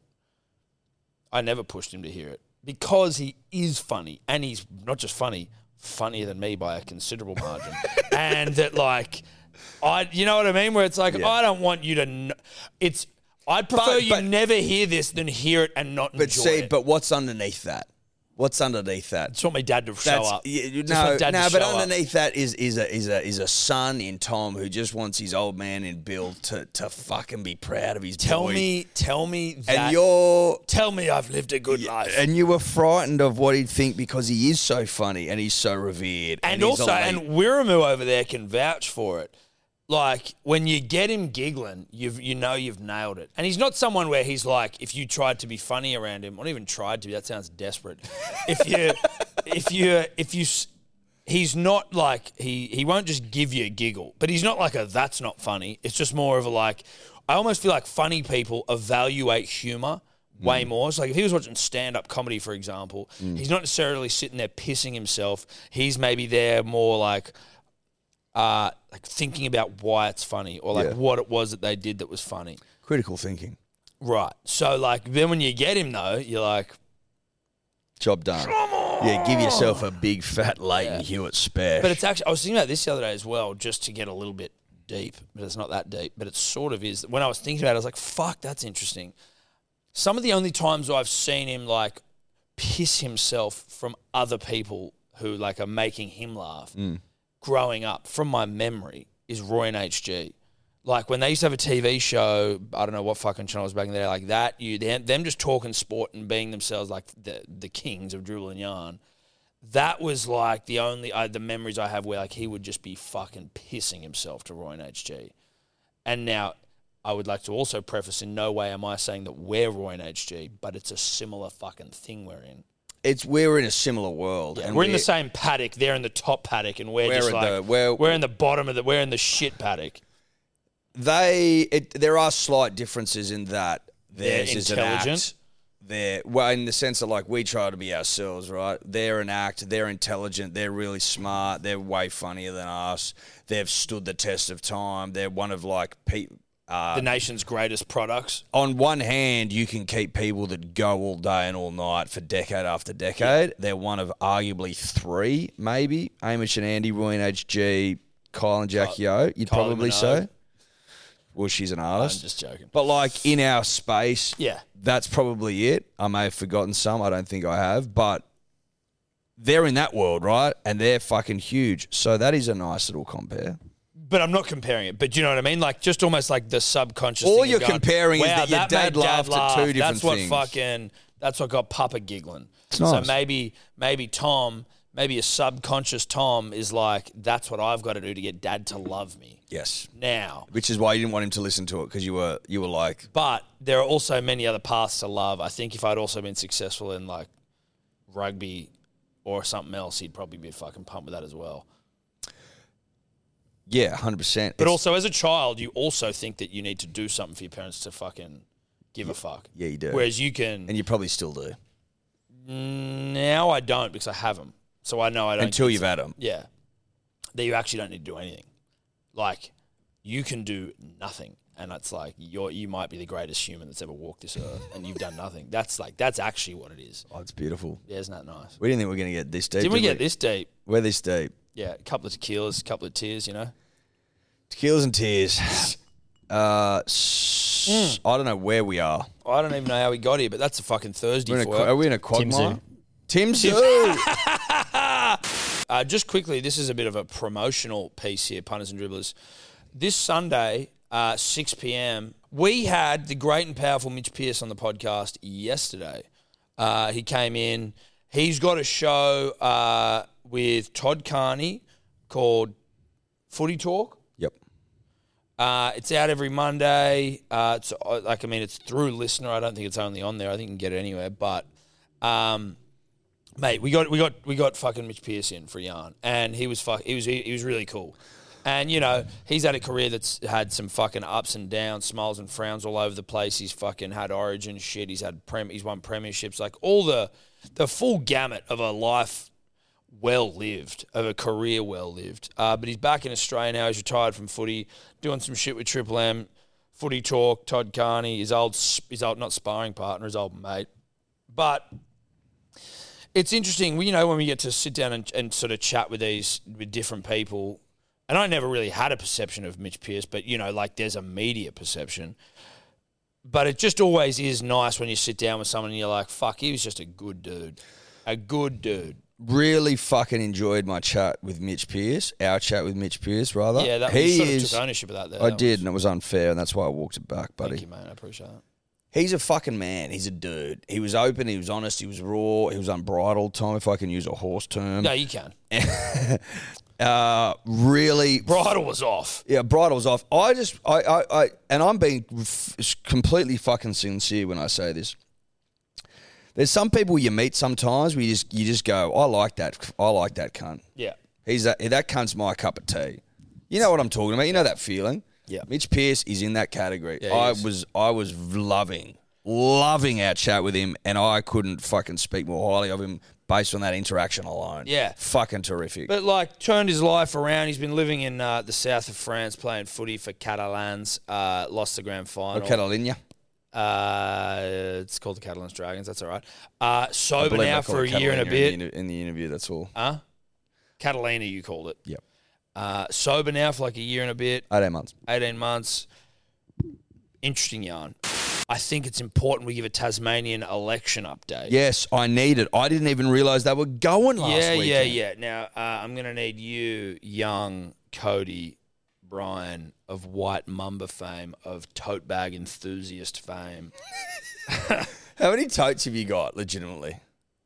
I never pushed him to hear it because he is funny, and he's not just funny, funnier than me by a considerable margin. And that, like, I, you know what I mean? Where it's like, Yeah. I don't want you to. Kn- it's. I'd prefer But- you but- never hear this than hear it and not But enjoy see, it. but what's underneath that? What's underneath that? Just want my dad to show That's, up. yeah, Just no, want dad to no, but show up. underneath that is is a is a is a son in Tom who just wants his old man in Bill to to fucking be proud of his Tell boy. me, tell me that. and you're tell me I've lived a good life. and you were frightened of what he'd think because he is so funny and he's so revered. And, he's also, elite. and Wiramu over there can vouch for it. Like, when you get him giggling, you've you know you've nailed it. And he's not someone where he's like, if you tried to be funny around him, or not even tried to, that sounds desperate. If you, if you, if you, s- he's not like, he, he won't just give you a giggle, but he's not like a, that's not funny. It's just more of a like, I almost feel like funny people evaluate humor way more. So like if he was watching stand-up comedy, for example, he's not necessarily sitting there pissing himself. He's maybe there more like, Uh, like thinking about why it's funny or like Yeah. what it was that they did that was funny. critical thinking, Right. So like then when you get him though, you're like, job done. Yeah, give yourself a big fat Leighton Hewitt spare. but it's actually, I was thinking about this the other day as well, just to get a little bit deep, but it's not that deep, but it sort of is. When I was thinking about it, I was like, fuck, that's interesting. Some of the only times I've seen him like piss himself from other people who like are making him laugh growing up from my memory is Roy and H G. Like when they used to have a T V show, I don't know what fucking channel was back in there, like that, you them, them just talking sport and being themselves like the the kings of dribble and yarn. That was like the only uh, the memories I have where like he would just be fucking pissing himself to Roy and H G. And now I would like to also preface, in no way am I saying that we're Roy and H G, but it's a similar fucking thing we're in. it's we're in a similar world, and We're in the same paddock. They're in the top paddock, and we're, We're just in like the- we're- we're in the bottom of the. We're in the shit paddock. They it, there are slight differences in that They're theirs is an intelligent. act. They're well in the sense that like we try to be ourselves, right? They're an act. They're intelligent. They're really smart. They're way funnier than us. They've stood the test of time. They're one of like people. Uh, The nation's greatest products. on one hand, you can keep people that go all day and all night for decade after decade. They're one of arguably three, maybe. Amish and Andy, Roy and H G, Kyle and Jackie O, you'd Kylie probably Minogue. say. Well, she's an I'm artist. just joking. But like in our space, Yeah. that's probably it. I may have forgotten some. I don't think I have. But they're in that world, right? And they're fucking huge. So that is a nice little compare. But I'm not comparing it. But do you know what I mean? Like just almost like the subconscious. All thing you're of going, comparing is wow, that your dad made laughed at two different That's what things. fucking. That's what got Papa giggling. It's So nice. maybe maybe Tom, maybe a subconscious Tom is like, that's what I've got to do to get Dad to love me Yes. now. Which is why you didn't want him to listen to it because you were you were like, But there are also many other paths to love. I think if I'd also been successful in like rugby or something else, he'd probably be fucking pumped with that as well. yeah, one hundred percent. But also as a child, you also think that you need to do something for your parents to fucking give a fuck. Yeah, you do. Whereas you can. And you probably still do. Now I don't because I have them. So I know I don't. Until get you've to- had them. Yeah. That you actually don't need to do anything. Like, you can do nothing. And it's like, you're, you might be the greatest human that's ever walked this earth and you've done nothing. That's like, that's actually what it is. Oh, it's beautiful. Yeah, isn't that nice? We didn't think we were going to get this deep. Did we did get this deep? We're this deep. Yeah, a couple of tequilas, a couple of tears, you know? Tequilas and tears. Uh, s- I don't know where we are. I don't even know how we got here, but that's a fucking Thursday We're in a, for qu- you. are we in a Tim quagmire? Zoo. Tim Zoo. Uh, just quickly, this is a bit of a promotional piece here, punters and dribblers. This Sunday, uh, six p.m, we had the great and powerful Mitch Pearce on the podcast yesterday. Uh, he came in. He's got a show uh, with Todd Carney called Footy Talk. Yep. Uh, it's out every Monday. Uh, it's uh, like I mean, it's through Listener. I don't think it's only on there. I think you can get it anywhere. But, um, mate, we got we got we got fucking Mitch Pearce in for a yarn, and he was fuck. He was he, he was really cool. And you know, he's had a career that's had some fucking ups and downs, smiles and frowns all over the place. He's fucking had Origin shit. He's had prem. He's won premierships. Like all the the full gamut of a life well lived, of a career well lived. Uh, but he's back in Australia now. He's retired from footy, doing some shit with Triple M, Footy Talk, Todd Carney, his old, his old not sparring partner, his old mate. But it's interesting, you know, when we get to sit down and, and sort of chat with these, with different people, and I never really had a perception of Mitch Pearce, but, you know, like there's a media perception. But it just always is nice when you sit down with someone and you're like, fuck, he was just a good dude. A good dude. Really fucking enjoyed my chat with Mitch Pearce, our chat with Mitch Pearce, rather. Yeah, that, he you sort of is, took ownership of that there. I That did, was- and it was unfair, and that's why I walked it back, buddy. Thank you, mate. I appreciate that. He's a fucking man. He's a dude. He was open, he was honest, he was raw, he was unbridled, Tom, if I can use a horse term. No, you can. uh, really... Bridle was off. Yeah, bridle was off. I just... I, I, I And I'm being f- completely fucking sincere when I say this. There's some people you meet sometimes where you just you just go, I like that, I like that cunt. Yeah. He's that that cunt's my cup of tea. You know what I'm talking about. You know that feeling. Yeah. Mitch Pearce is in that category. Yeah, he I is. was I was loving, loving our chat with him, and I couldn't fucking speak more highly of him based on that interaction alone. Yeah. Fucking terrific. But, like, turned his life around. He's been living in uh, the south of France playing footy for Catalans. Uh, lost the grand final. Or Catalina. Uh, it's called the Catalans Dragons. That's all right. Uh, I sober believe now I called for a it year and a Catalina bit. in the, in the interview. That's all. Huh? Catalina, you called it. Yep. Uh, sober now for like a year and a bit. Eighteen months. eighteen months. Interesting yarn. I think it's important we give a Tasmanian election update. Yes, I need it. I didn't even realise they were going last yeah, weekend. yeah, yeah. Now, uh, I'm going to need you, young Cody, Brian, of White Mamba fame, of tote bag enthusiast fame. How many totes have you got, legitimately?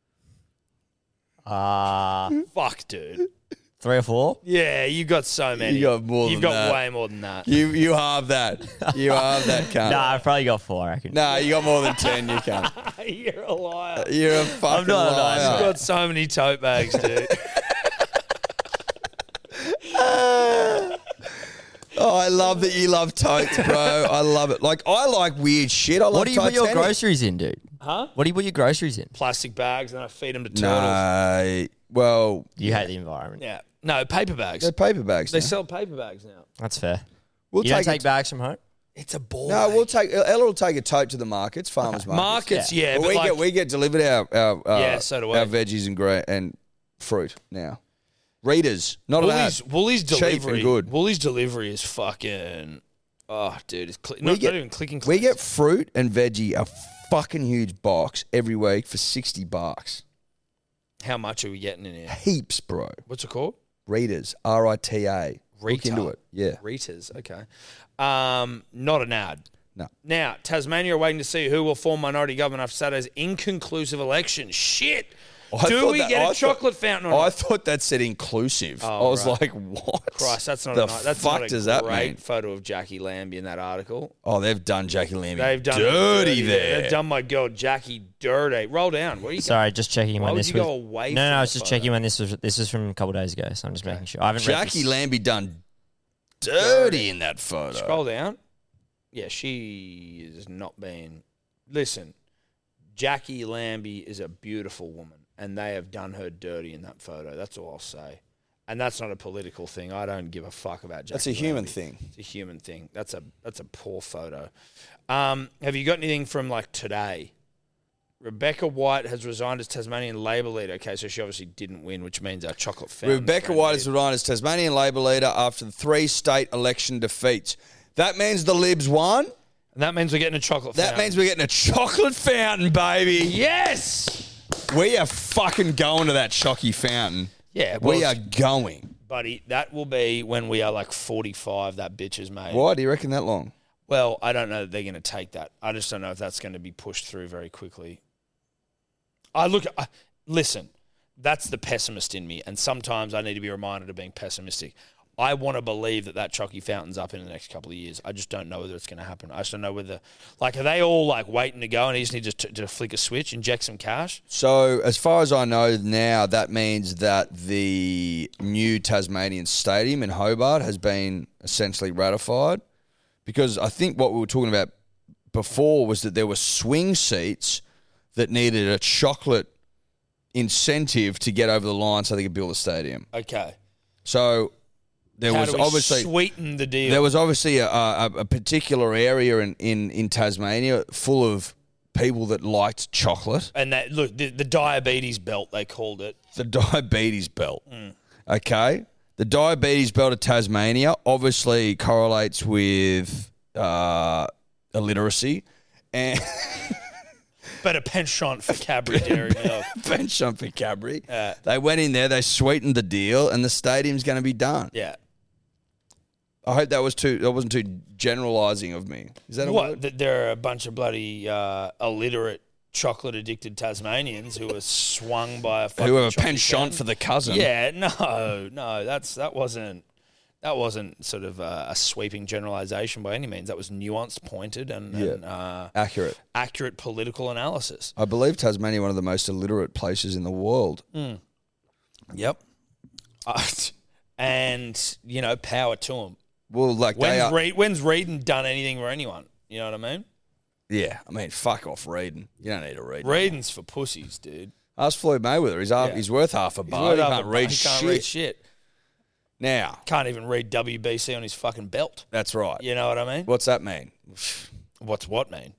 Uh, Fuck, dude. three or four? Yeah, you got so many. You got more You've than got that. way more than that. You you halve that. You halve that cunt. No, I've probably got four, I reckon. No, you got more than ten, you can't. You're a liar. You're a fucking not a liar. liar. You've got so many tote bags, dude. Oh, I love that you love totes, bro. I love it. Like, I like weird shit. I love What do you put your Titanic. groceries in, dude? Huh? What do you put your groceries in? Plastic bags, and I feed them to turtles. No. Well, You hate the environment. Yeah. No, paper bags. they're paper bags. They now. sell paper bags now. That's fair. We'll you don't take it- bags from home? It's a ball. No, mate. we'll take. Ella will take a tote to the markets, farmers markets. Markets, yeah. But but we like, get we get delivered our our uh, Yeah, so do we. our veggies and gra- and fruit now. Readers, not an ad. Woolies, Woolies Cheap delivery. and good. Woolies delivery is fucking. Oh, dude, it's cli- We not, get- not even clicking. We get fruit and veggie a fucking huge box every week for sixty bucks. How much are we getting in here? Heaps, bro. What's it called? Readers, R I T A. Look Rita. into it. Yeah. Ritas. Okay. Um, not an ad. No. Now, Tasmania are waiting to see who will form minority government after Saturday's inconclusive election. Shit. I Do thought we that- get I a thott- chocolate fountain or I not? thought that said inclusive. Oh, I was right. like, what? Christ, that's not the a nice, that's fuck not a does that great mean? photo of Jackie Lambie in that article. Oh, they've done Jackie Lambie They've done dirty her there. They've done my girl Jackie dirty. Roll down. Where are you Sorry, just checking Why when would this you was. go away no, from no, I was the just photo? checking when this was. This was from a couple of days ago, so I'm just making sure. I haven't read Jackie this. Lambie done dirty in that photo. Scroll down. Yeah, she has not been. Listen, Jackie Lambie is a beautiful woman, and they have done her dirty in that photo. That's all I'll say. And that's not a political thing. I don't give a fuck about Jackie That's a human Lambie. thing. It's a human thing. That's a that's a poor photo. Um, have you got anything from like today? Rebecca White has resigned as Tasmanian Labor leader. Okay, so she obviously didn't win, which means our chocolate fountain. Rebecca White is resigned as Tasmanian Labor leader after the three state election defeats. That means the Libs won. And that means we're getting a chocolate That fountain. means we're getting a chocolate fountain, baby. yes! We are fucking going to that chocky fountain. Yeah, well, we are going. buddy. That will be when we are like forty-five. That bitch is made. Why do you reckon that long? Well, I don't know that they're going to take that. I just don't know if that's going to be pushed through very quickly. I look. I, listen, that's the pessimist in me, and sometimes I need to be reminded of being pessimistic. I want to believe that that Chocky Fountain's up in the next couple of years. I just don't know whether it's going to happen. I just don't know whether, like, are they all like waiting to go and he just needs to, to flick a switch, inject some cash? So, as far as I know now, that means that the new Tasmanian Stadium in Hobart has been essentially ratified. Because I think what we were talking about before was that there were swing seats that needed a chocolate incentive to get over the line so they could build a stadium. Okay. So there How was do we obviously sweeten the deal? there was obviously a, a, a particular area in, in, in Tasmania full of people that liked chocolate. and that look, the, the diabetes belt they called it. The diabetes belt. Mm. Okay. The diabetes belt of Tasmania obviously correlates with uh, illiteracy and But a penchant for Cadbury Dairy Milk. penchant for Cadbury. Yeah. They went in there, they sweetened the deal, and the stadium's going to be done. Yeah. I hope that was too. That wasn't too generalising of me. Is that a What? word? That there are a bunch of bloody uh, illiterate, chocolate-addicted Tasmanians who were swung by a fucking Who have a Chocky penchant Fountain? for the cousin? Yeah, no, no, that's that wasn't that wasn't sort of a, a sweeping generalisation by any means. That was nuanced, pointed, and, Yeah. and uh, Accurate. accurate political analysis. I believe Tasmania one of the most illiterate places in the world. Yep. Uh, and you know, power to them. Well, like they When's, are. Reed, when's Reedon done anything for anyone? You know what I mean? Yeah, I mean, fuck off, Reedon. You don't need to read. Reedon's for pussies, dude. Ask Floyd Mayweather. He's, half, Yeah. he's worth half a He's bar. worth He half can't a read buck. He shit. can't read shit. Now, Can't even read W B C on his fucking belt. that's right. You know what I mean? What's that mean? What's what mean?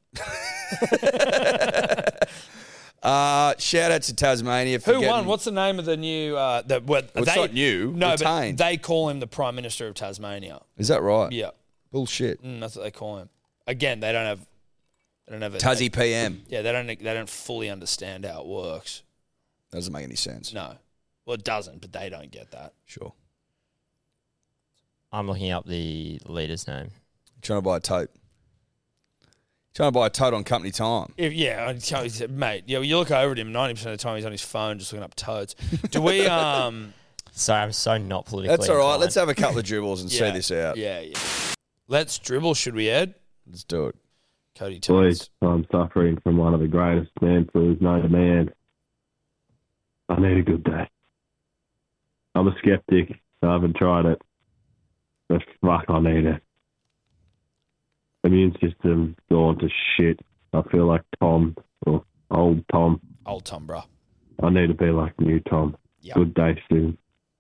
Uh, shout out to Tasmania for Who getting, won? What's the name of the new? Uh, the, well, Well, it's they, not new. No, Retained. but they call him the Prime Minister of Tasmania. Is that right? Yeah, Bullshit. mm, that's what they call him. Again, they don't have. They don't have a Tassie P M. Yeah, they don't. They don't fully understand how it works. Doesn't make any sense. No, well, it doesn't, but they don't get that. Sure. I'm looking up the leader's name. Trying to buy a tote. Trying to buy a tote on company time. If, yeah, I tell you, mate. Yeah, you look over at him. Ninety percent of the time, he's on his phone, just looking up toads. Do we? Um, Sorry, I'm so not politically That's all right. inclined. Let's have a couple of dribbles and yeah, see this out. Yeah, yeah. Let's dribble. Should we, Ed? Let's do it. Cody Boys, Toads. I'm suffering from one of the greatest man flus known to man. I need a good day. I'm a skeptic, so I haven't tried it. But fuck, I need it. Immune system gone to shit. I feel like Tom, or old Tom. Old Tom, bro. I need to be like new Tom. Yep. Good day soon.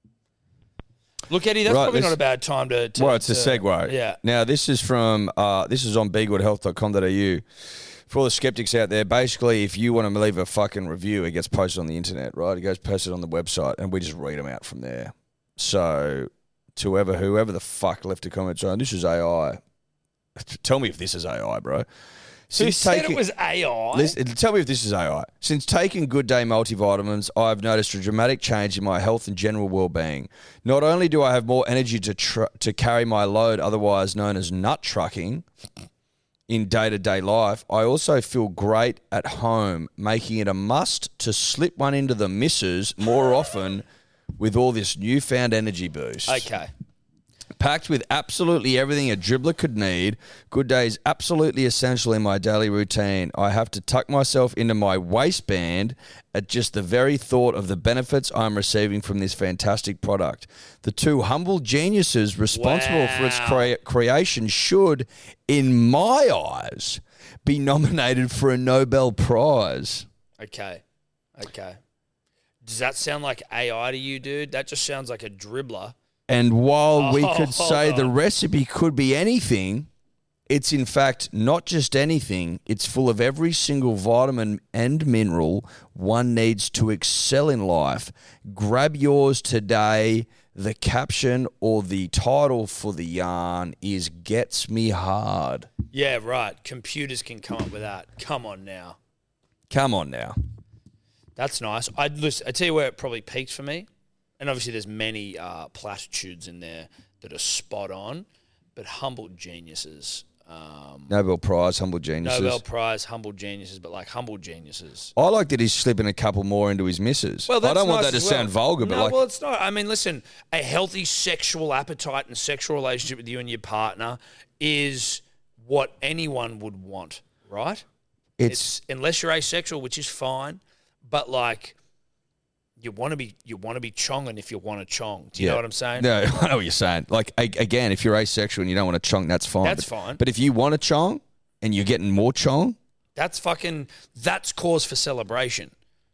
Look, Eddie, that's Right, probably this- not a bad time to. to Well, it's a to- segue. Yeah. Now, this is from, uh, this is on be good health dot com dot a u. For all the skeptics out there, basically, if you want to leave a fucking review, it gets posted on the internet, right? It goes posted on the website, and we just read them out from there. So, to whoever, whoever the fuck left a comment saying, this is A I. Tell me if this is A I, bro. Who Since said taking- it was A I? Listen, tell me if this is A I. Since taking Good Day multivitamins, I've noticed a dramatic change in my health and general well-being. Not only do I have more energy to tr- to carry my load, otherwise known as nut trucking, in day-to-day life, I also feel great at home, making it a must to slip one into the missus more often with all this newfound energy boost. Okay. Packed with absolutely everything a dribbler could need, Good Day is absolutely essential in my daily routine. I have to tuck myself into my waistband at just the very thought of the benefits I'm receiving from this fantastic product. The two humble geniuses responsible for its Wow. crea- creation should, in my eyes, be nominated for a Nobel Prize. Okay. Okay. Does that sound like A I to you, dude? That just sounds like a dribbler. And while we Oh, could say hold the on. recipe could be anything, it's in fact not just anything. It's full of every single vitamin and mineral one needs to excel in life. Grab yours today. The caption or the title for the yarn is Gets Me Hard. Yeah, right. Computers can come up with that. Come on now. Come on now. That's nice. I'd listen. I tell you where it probably peaked for me, and obviously there's many uh, platitudes in there that are spot on, but humble geniuses. Um, Nobel Prize, humble geniuses. Nobel Prize, humble geniuses, but like humble geniuses. I like that he's slipping a couple more into his missus. Well, I don't want nice that to as sound well. vulgar, but no, like, well, it's not. I mean, listen, a healthy sexual appetite and sexual relationship with you and your partner is what anyone would want, right? it's, It's unless you're asexual, which is fine, but like you want to be you want to be chonging if you want to chong. Do you Yeah. know what I'm saying? no, I know what you're saying. Like, a- again, if you're asexual and you don't want to chong, that's fine. That's but, fine. But if you want to chong and you're getting more chong, That's fucking that's cause for celebration.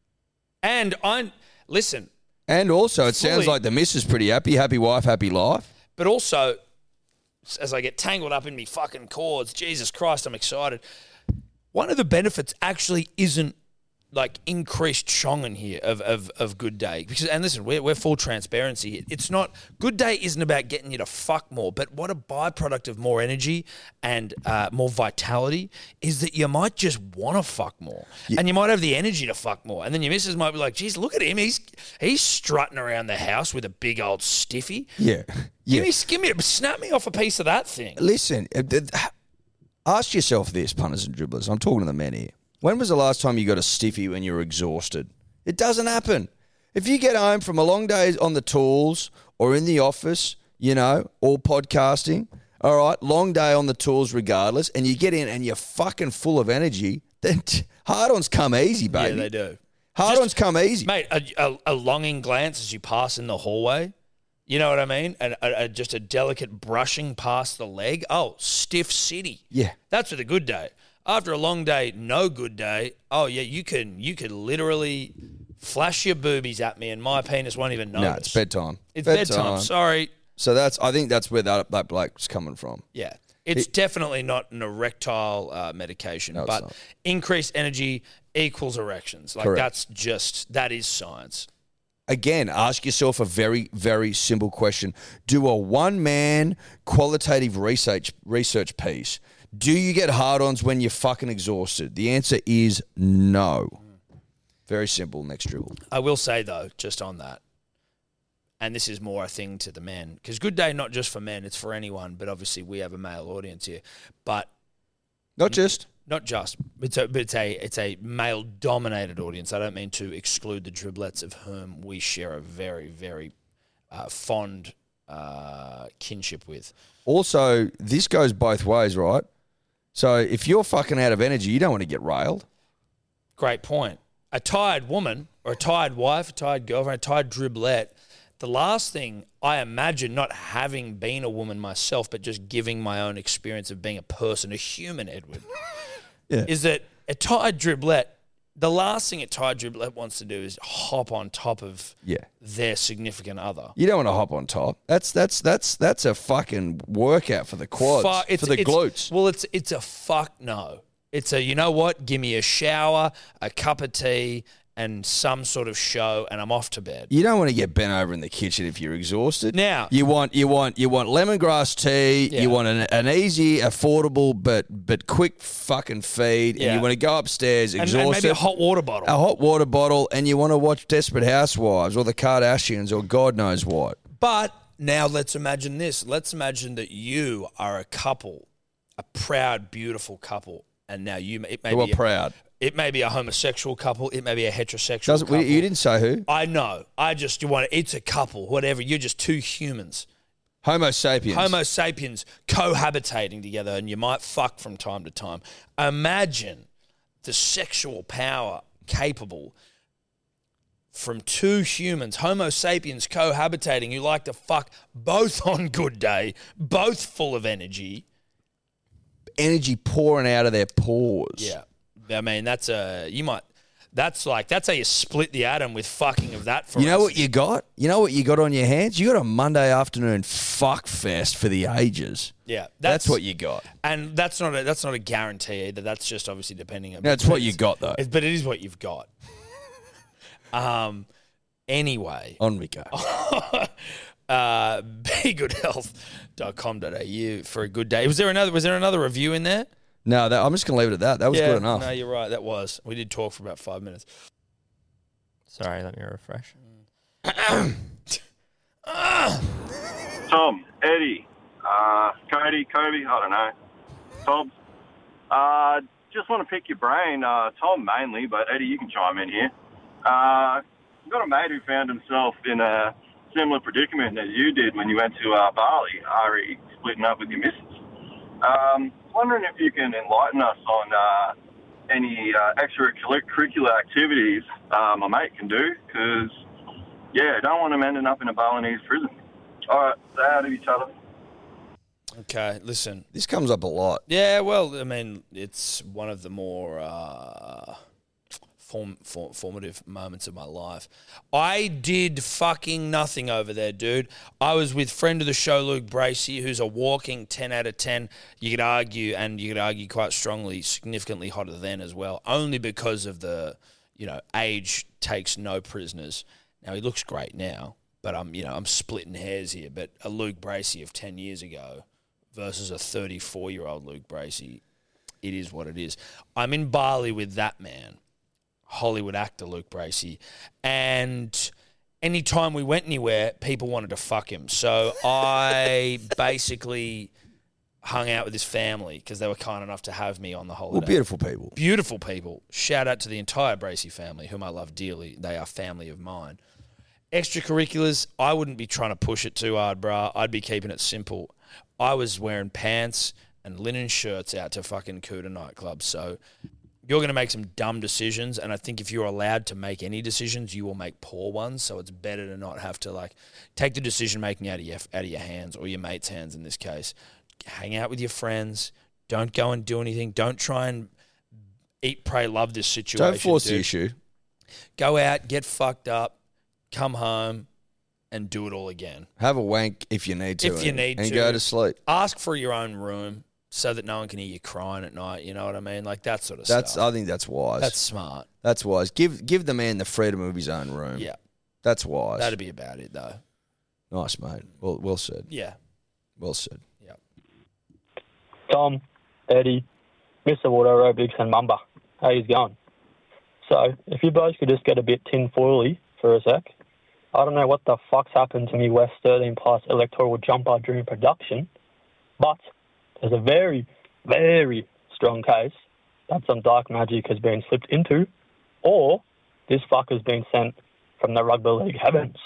And I listen, and also it sounds Fully- like the missus pretty happy, happy wife, happy life. but also as I get tangled up in me fucking cords, Jesus Christ, I'm excited. One of the benefits actually isn't like increased chonging here of, of, of Good Day. Because, and listen, we're, we're full transparency here. It's not, Good Day isn't about getting you to fuck more, but what a byproduct of more energy and uh, more vitality is that you might just want to fuck more. And you might have the energy to fuck more. And then your missus might be like, geez, look at him. He's he's strutting around the house with a big old stiffy. Yeah. Yeah. Give me, give me, snap me off a piece of that thing. Listen, uh, th- ask yourself this, punters and dribblers. I'm talking to the men here. When was the last time you got a stiffy when you were exhausted? It doesn't happen. If you get home from a long day on the tools or in the office, you know, or podcasting, all right, long day on the tools regardless, and you get in and you're fucking full of energy, then t- hard-ons come easy, baby. Yeah, they do. Hard-ons come easy. Mate, a, a, a longing glance as you pass in the hallway. You know what I mean? And a, a, just a delicate brushing past the leg. Oh, stiff city. Yeah. That's with a good day. After a long day, no good day. Oh yeah, you can you can literally flash your boobies at me, and my penis won't even notice. No, it's bedtime. It's bedtime. Sorry. So that's, I think that's where that, that bloke's coming from. Yeah. It's definitely not an erectile uh, medication, No, it's but not. increased energy equals erections. Like Correct. that's just that is science. Again, ask yourself a very, very simple question. Do a one-man qualitative research research piece. Do you get hard-ons when you're fucking exhausted? The answer is no. Very simple. Next dribble. I will say though, just on that, and this is more a thing to the men, because Good Day not just for men, it's for anyone. But obviously we have a male audience here, but Not just. not just. It's a, but it's a it's a male dominated audience. I don't mean to exclude the driblets of whom we share a very very uh, fond uh, kinship with. Also, this goes both ways, right? So if you're fucking out of energy, you don't want to get railed. Great point. A tired woman or a tired wife, a tired girlfriend, a tired driblet, the last thing I imagine, not having been a woman myself, but just giving my own experience of being a person, a human, Edward, Yeah. is that a tired driblet, the last thing a tired driblet wants to do is hop on top of Yeah. their significant other. You don't want to hop on top. That's that's that's that's a fucking workout for the quads, Fuck, it's, for the it's- glutes. Well, it's it's a fuck no. It's a, you know what? Give me a shower, a cup of tea, and some sort of show, and I'm off to bed. You don't want to get bent over in the kitchen if you're exhausted. Now- you want you want you want lemongrass tea. Yeah. You want an, an easy, affordable, but but quick fucking feed. Yeah. And you want to go upstairs And, exhausted. and maybe a hot water bottle. a hot water bottle, and you want to watch Desperate Housewives or the Kardashians or God knows what. But now let's imagine this. Let's imagine that you are a couple, a proud, beautiful couple, and now you it may Who are be a, proud? it may be a homosexual couple, it may be a heterosexual Doesn't couple. we, you didn't say who? I know. I just you want it's a couple, whatever. You're just two humans, Homo sapiens. Homo sapiens, cohabitating together, and you might fuck from time to time. Imagine the sexual power capable from two humans, Homo sapiens, cohabitating, who like to fuck both on Good Day, both full of energy. Energy pouring out of their pores. Yeah. I mean, that's a, you might, that's like, that's how you split the atom with fucking of that for You know us. what you got? You know what you got on your hands? You got a Monday afternoon fuck fest for the ages. Yeah. That's, what you got. And that's not a, that's not a guarantee either. That's just obviously depending on. That's what you got, though. It- but it is what you've got. um, anyway. On we go. uh, be good health dot com dot a u for a good day. Was there another? Was there another review in there? No, that, I'm just going to leave it at that. That was yeah, good enough. No, you're right. That was. We did talk for about five minutes. Sorry, let me refresh. Tom, Eddie, uh, Cody, Kobe, I don't know. Tom, uh, just want to pick your brain. Uh, Tom mainly, but Eddie, you can chime in here. Uh, I've got a mate who found himself in a similar predicament that you did when you went to uh, Bali, Ari, splitting up with your missus. Um, wondering if you can enlighten us on uh, any uh, extracurricular activities uh, my mate can do, because, yeah, I don't want him ending up in a Balinese prison. All right, stay out of each other. Okay, listen. This comes up a lot. Yeah, well, I mean, it's one of the more uh, form, form, formative moments of my life. I did fucking nothing over there, dude. I was with friend of the show, Luke Bracey, who's a walking ten out of ten. You could argue, and you could argue quite strongly, significantly hotter than as well, only because of the, you know, age takes no prisoners. Now, he looks great now, but I'm, you know, I'm splitting hairs here. But a Luke Bracey of ten years ago versus a thirty-four-year-old Luke Bracey, it is what it is. I'm in Bali with that man, Hollywood actor Luke Bracey, and anytime we went anywhere, people wanted to fuck him. So I basically hung out with his family because they were kind enough to have me on the holiday. Well, beautiful people. Beautiful people. Shout out to the entire Bracey family, whom I love dearly. They are family of mine. Extracurriculars, I wouldn't be trying to push it too hard, bruh. I'd be keeping it simple. I was wearing pants and linen shirts out to fucking Kuta nightclubs. So you're going to make some dumb decisions, and I think if you're allowed to make any decisions, you will make poor ones. So it's better to not have to like take the decision making out of your out of your hands, or your mate's hands in this case. Hang out with your friends. Don't go and do anything. Don't try and eat, pray, love this situation. Don't force dude. the issue. Go out, get fucked up, come home, and do it all again. Have a wank if you need to. If you and, need and to. go to sleep. Ask for your own room so that no one can hear you crying at night. You know what I mean? Like that sort of That's. stuff. I think that's wise. That's smart. That's wise. Give give the man the freedom of his own room. Yeah. That's wise. That'd be about it, though. Nice, mate. Well, well said. Yeah. Well said. Yeah. Tom, Eddie, Mister Water Aerobics and Mumba. How you going? So, if you both could just get a bit tin-foily for a sec. I don't know what the fuck's happened to me West thirteen plus electoral jumper during production, but there's a very, very strong case that some dark magic has been slipped into, or this fuck has been sent from the rugby league heavens.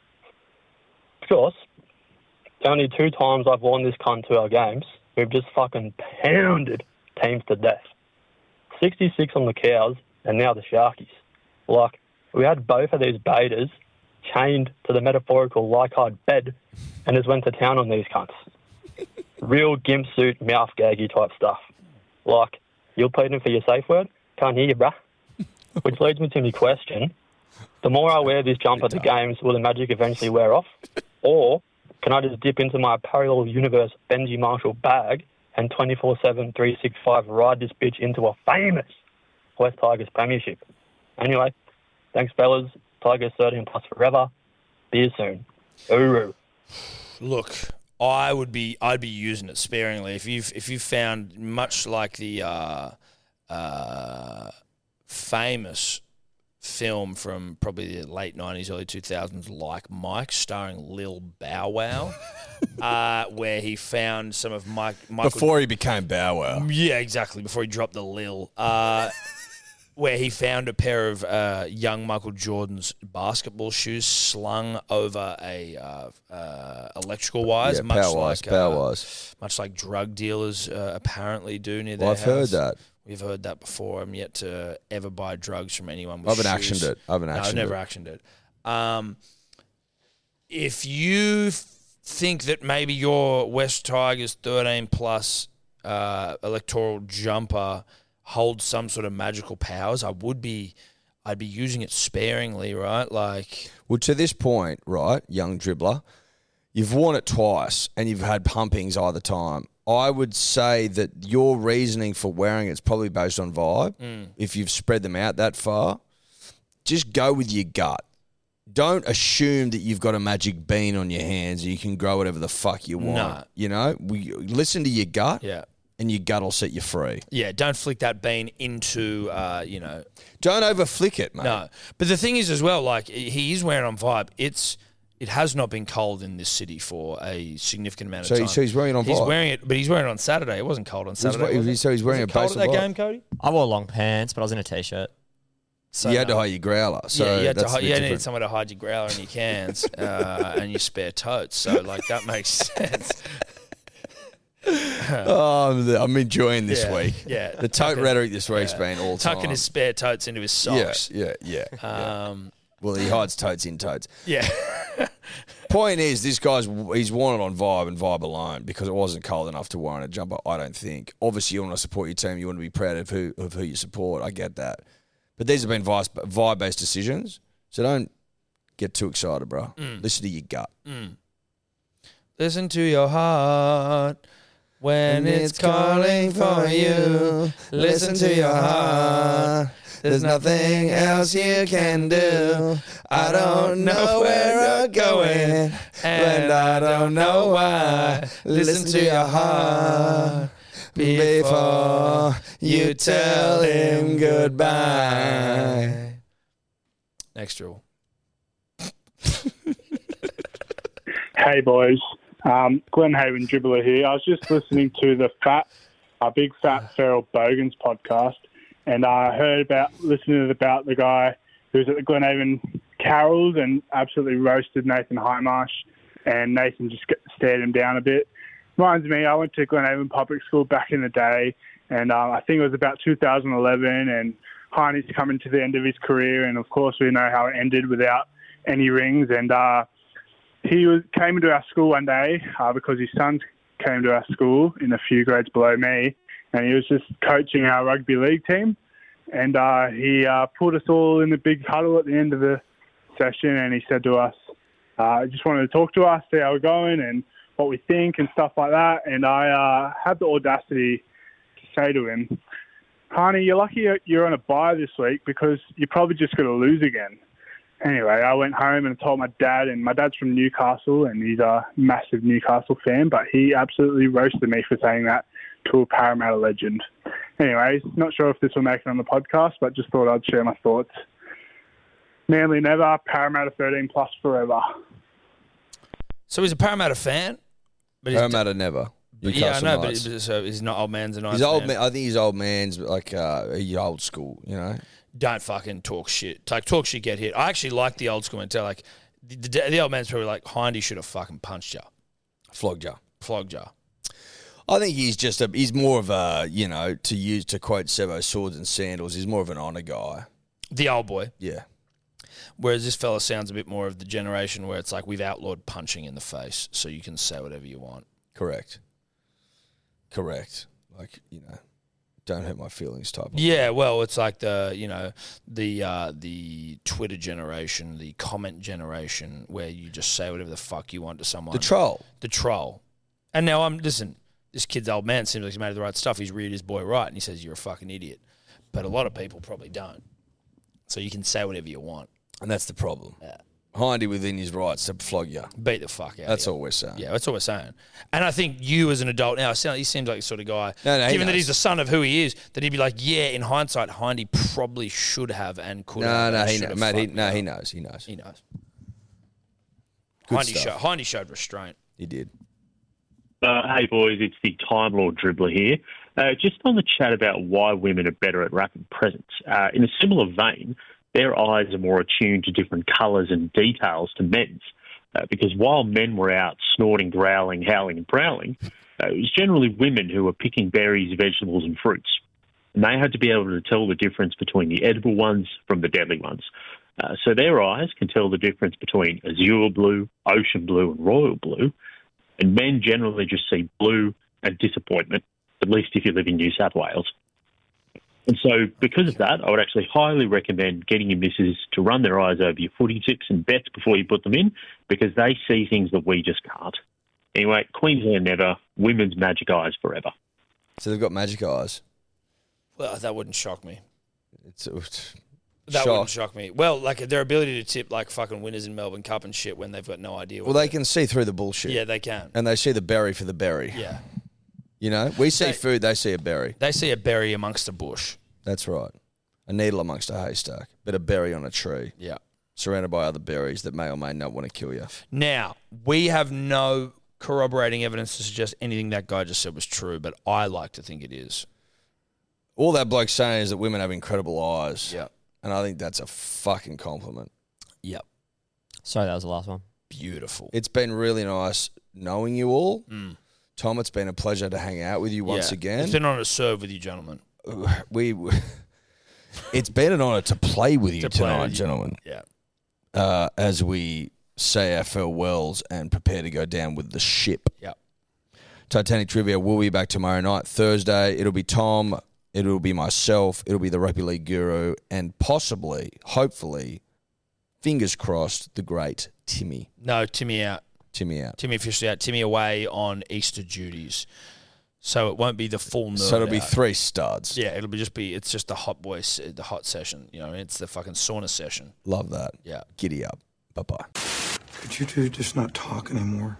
Because only two times I've worn this cunt to our games, we've just fucking pounded teams to death. sixty-six on the Cows, and now the Sharkies. Like, we had both of these betas chained to the metaphorical Leichhardt bed and just went to town on these cunts. Real gimp suit, mouth gaggy type stuff. Like, you're pleading for your safe word? Can't hear you, bruh. Which leads me to my question. The more I wear this jumper to games, will the magic eventually wear off? Or can I just dip into my parallel universe Benji Marshall bag and twenty-four seven, three sixty-five ride this bitch into a famous West Tigers premiership? Anyway, thanks, fellas. Tigers thirteen plus forever. See you soon. Uru. Look, I would be, I'd be using it sparingly. If you've, if you found, much like the uh, uh, famous film from probably the late nineties, early two thousands, Like Mike, starring Lil Bow Wow, uh, where he found some of Mike Michael, Before he became Bow Wow. yeah, exactly. Before he dropped the Lil. Uh, where he found a pair of uh, young Michael Jordan's basketball shoes slung over a uh, uh, electrical wires, Yeah, much power wise, like power uh, wise. much like drug dealers uh, apparently do near their Well, I've heard house. that. We've heard that before. I'm yet to ever buy drugs from anyone with I haven't shoes. actioned it. I haven't No, I've actioned never it. actioned it. Um, if you f- think that maybe your West Tigers thirteen plus uh, electoral jumper holds some sort of magical powers, I would be, I'd be using it sparingly, right? Like, Well, to this point, right, young dribbler, you've worn it twice and you've had pumpings either time. I would say that your reasoning for wearing it's probably based on vibe. Mm. If you've spread them out that far, just go with your gut. Don't assume that you've got a magic bean on your hands and you can grow whatever the fuck you want. No. You know, we listen to your gut, yeah, and your gut will set you free. yeah. Don't flick that bean into, uh, you know. Don't over flick it, mate. No, but the thing is as well, like he is wearing on vibe. It's it has not been cold in this city for a significant amount of So, time. he, so he's wearing it on He's Vibe. wearing it, but he's wearing it on Saturday. It wasn't cold on He's Saturday. wa- was it? so he's wearing Was a it cold base at that of game, Cody? I wore long pants, but I was in a t-shirt. So, you had to no. hide your growler. So yeah, you had to that's a hi- bit you needed different. somewhere to hide your growler and your cans uh, and your spare totes. So, like, that makes sense. Oh, I'm, I'm enjoying this Yeah, week. yeah. The tote Tucking- rhetoric this week's yeah. been all time. Tucking his spare totes into his socks. Yeah, yeah, yeah. yeah. Um, Well, he hides totes in totes. yeah. Point is, this guy's he's worn it on Vibe and Vibe alone because it wasn't cold enough to warrant a jumper. I don't think. Obviously, you want to support your team. You want to be proud of who of who you support. I get that, but these have been Vibe based decisions. So don't get too excited, bro. Mm. Listen to your gut. Mm. Listen to your heart when it's calling for you. Listen to your heart. There's nothing else you can do. I don't know where I'm going, and I don't know why. Listen to your heart before you tell him goodbye. Next rule. Hey boys, um, Glenn Haven Dribbler here. I was just listening to the Fat, uh, Big Fat Feral Bogans podcast, and I heard about listening about the guy who was at the Glen Haven Carols and absolutely roasted Nathan Highmarsh, and Nathan just stared him down a bit. Reminds me, I went to Glen Haven Public School back in the day, and um, I think it was about two thousand eleven, and Heine's coming to the end of his career, and of course we know how it ended without any rings, and uh, he was, came into our school one day uh, because his son came to our school in a few grades below me, and he was just coaching our rugby league team. And uh, he uh, put us all in the big huddle at the end of the session, and he said to us, I uh, just wanted to talk to us, see how we're going and what we think and stuff like that. And I uh, had the audacity to say to him, Honey, you're lucky you're on a bye this week because you're probably just going to lose again. Anyway, I went home and told my dad, and my dad's from Newcastle, and he's a massive Newcastle fan, but he absolutely roasted me for saying that to a Parramatta legend. Anyways, not sure if this will make it on the podcast, but just thought I'd share my thoughts. Manly never, Parramatta thirteen plus forever. So he's a Parramatta fan? But he's Parramatta never. But yeah, I Newcastle know, but Knights. he's, so he's not old man's a nice He's old man. man. I think he's old man's like uh, he's old school. You know. Don't fucking talk shit. Like, talk shit, get hit. I actually like the old school mentality. Like, the, the, the old man's probably like, Hindy should have fucking punched you. Flogged you. Flogged you. I think he's just a, he's more of a, you know, to use, to quote Sebo, swords and sandals, he's more of an honour guy. The old boy. Yeah. Whereas this fella sounds a bit more of the generation where it's like, we've outlawed punching in the face, so you can say whatever you want. Correct. Correct. Like, you know, don't hurt my feelings type of Yeah, well, it's like the, you know, the uh, the Twitter generation, the comment generation, where you just say whatever the fuck you want to someone. The troll. The troll. And now I'm, listen, this kid's old man seems like he's made the right stuff. He's reared his boy right, and he says, you're a fucking idiot. But a lot of people probably don't. So you can say whatever you want. And that's the problem. Yeah. Hindy within his rights to flog you. Beat the fuck out That's of you. all we're saying. Yeah, that's all we're saying. And I think you as an adult now, sound- he seems like the sort of guy, No, no, he given that knows. he's the son of who he is, that he'd be like, yeah, in hindsight, Hindy probably should have and could No, have. no, and he should knows. have Mate, he, fucked no, me he up. knows. He knows. He knows. Good Hindy, show, stuff. Hindy showed restraint. He did. Uh, hey boys, it's the Time Lord Dribbler here. Uh, just on the chat about why women are better at rapid presence. Uh, in a similar vein, their eyes are more attuned to different colours and details to men's. Uh, because while men were out snorting, growling, howling and prowling, uh, it was generally women who were picking berries, vegetables and fruits. And they had to be able to tell the difference between the edible ones from the deadly ones. Uh, so their eyes can tell the difference between azure blue, ocean blue and royal blue. And men generally just see blue and disappointment, at least if you live in New South Wales. And so because of that, I would actually highly recommend getting your missus to run their eyes over your footy tips and bets before you put them in, because they see things that we just can't. Anyway, Queensland never, women's magic eyes forever. So they've got magic eyes. Well, that wouldn't shock me. It's, it's That shock. wouldn't shock me. Well, like their ability to tip like fucking winners in Melbourne Cup and shit when they've got no idea. Well, what they can see through the bullshit. Yeah, they can. And they see the berry for the berry. Yeah. You know, we see They- food, they see a berry. They see a berry amongst a bush. That's right. A needle amongst a haystack, but a berry on a tree. Yeah. surrounded by other berries that may or may not want to kill you. Now, we have no corroborating evidence to suggest anything that guy just said was true, but I like to think it is. All that bloke's saying is that women have incredible eyes. Yeah. And I think that's a fucking compliment. Yep. Sorry, that was the last one. Beautiful. It's been really nice knowing you all. Mm. Tom, it's been a pleasure to hang out with you once Yeah. again. It's been an honour to serve with you, gentlemen. We, it's been an honour to play with you To play tonight, with you. gentlemen. Yeah. Uh, as we say our farewells and prepare to go down with the ship. Yep. Titanic Trivia will be back tomorrow night, Thursday. It'll be Tom. It'll be myself. It'll be the Rugby League Guru. And possibly, hopefully, fingers crossed, the great Timmy. No, Timmy out. Timmy out. Timmy officially out. Timmy away on Easter duties. So it won't be the full nerd So it'll be out. three studs. Yeah, it'll be just be, it's just the hot boy, se- the hot session. You know, it's the fucking sauna session. Love that. Yeah. Giddy up. Bye-bye. Could you two just not talk anymore?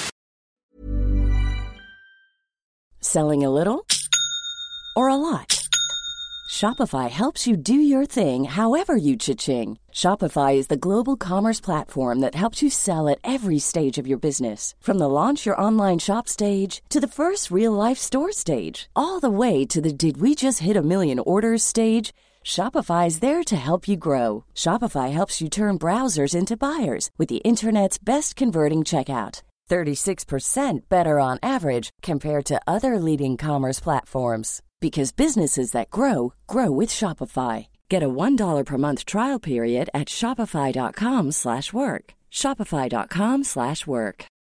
Selling a little or a lot? Shopify helps you do your thing however you cha-ching. Shopify is the global commerce platform that helps you sell at every stage of your business. From the launch your online shop stage to the first real-life store stage, all the way to the did we just hit a million orders stage. Shopify is there to help you grow. Shopify helps you turn browsers into buyers with the internet's best converting checkout. thirty-six percent better on average compared to other leading commerce platforms. Because businesses that grow, grow with Shopify. Get a one dollar per month trial period at shopify.com slash work. Shopify.com slash work.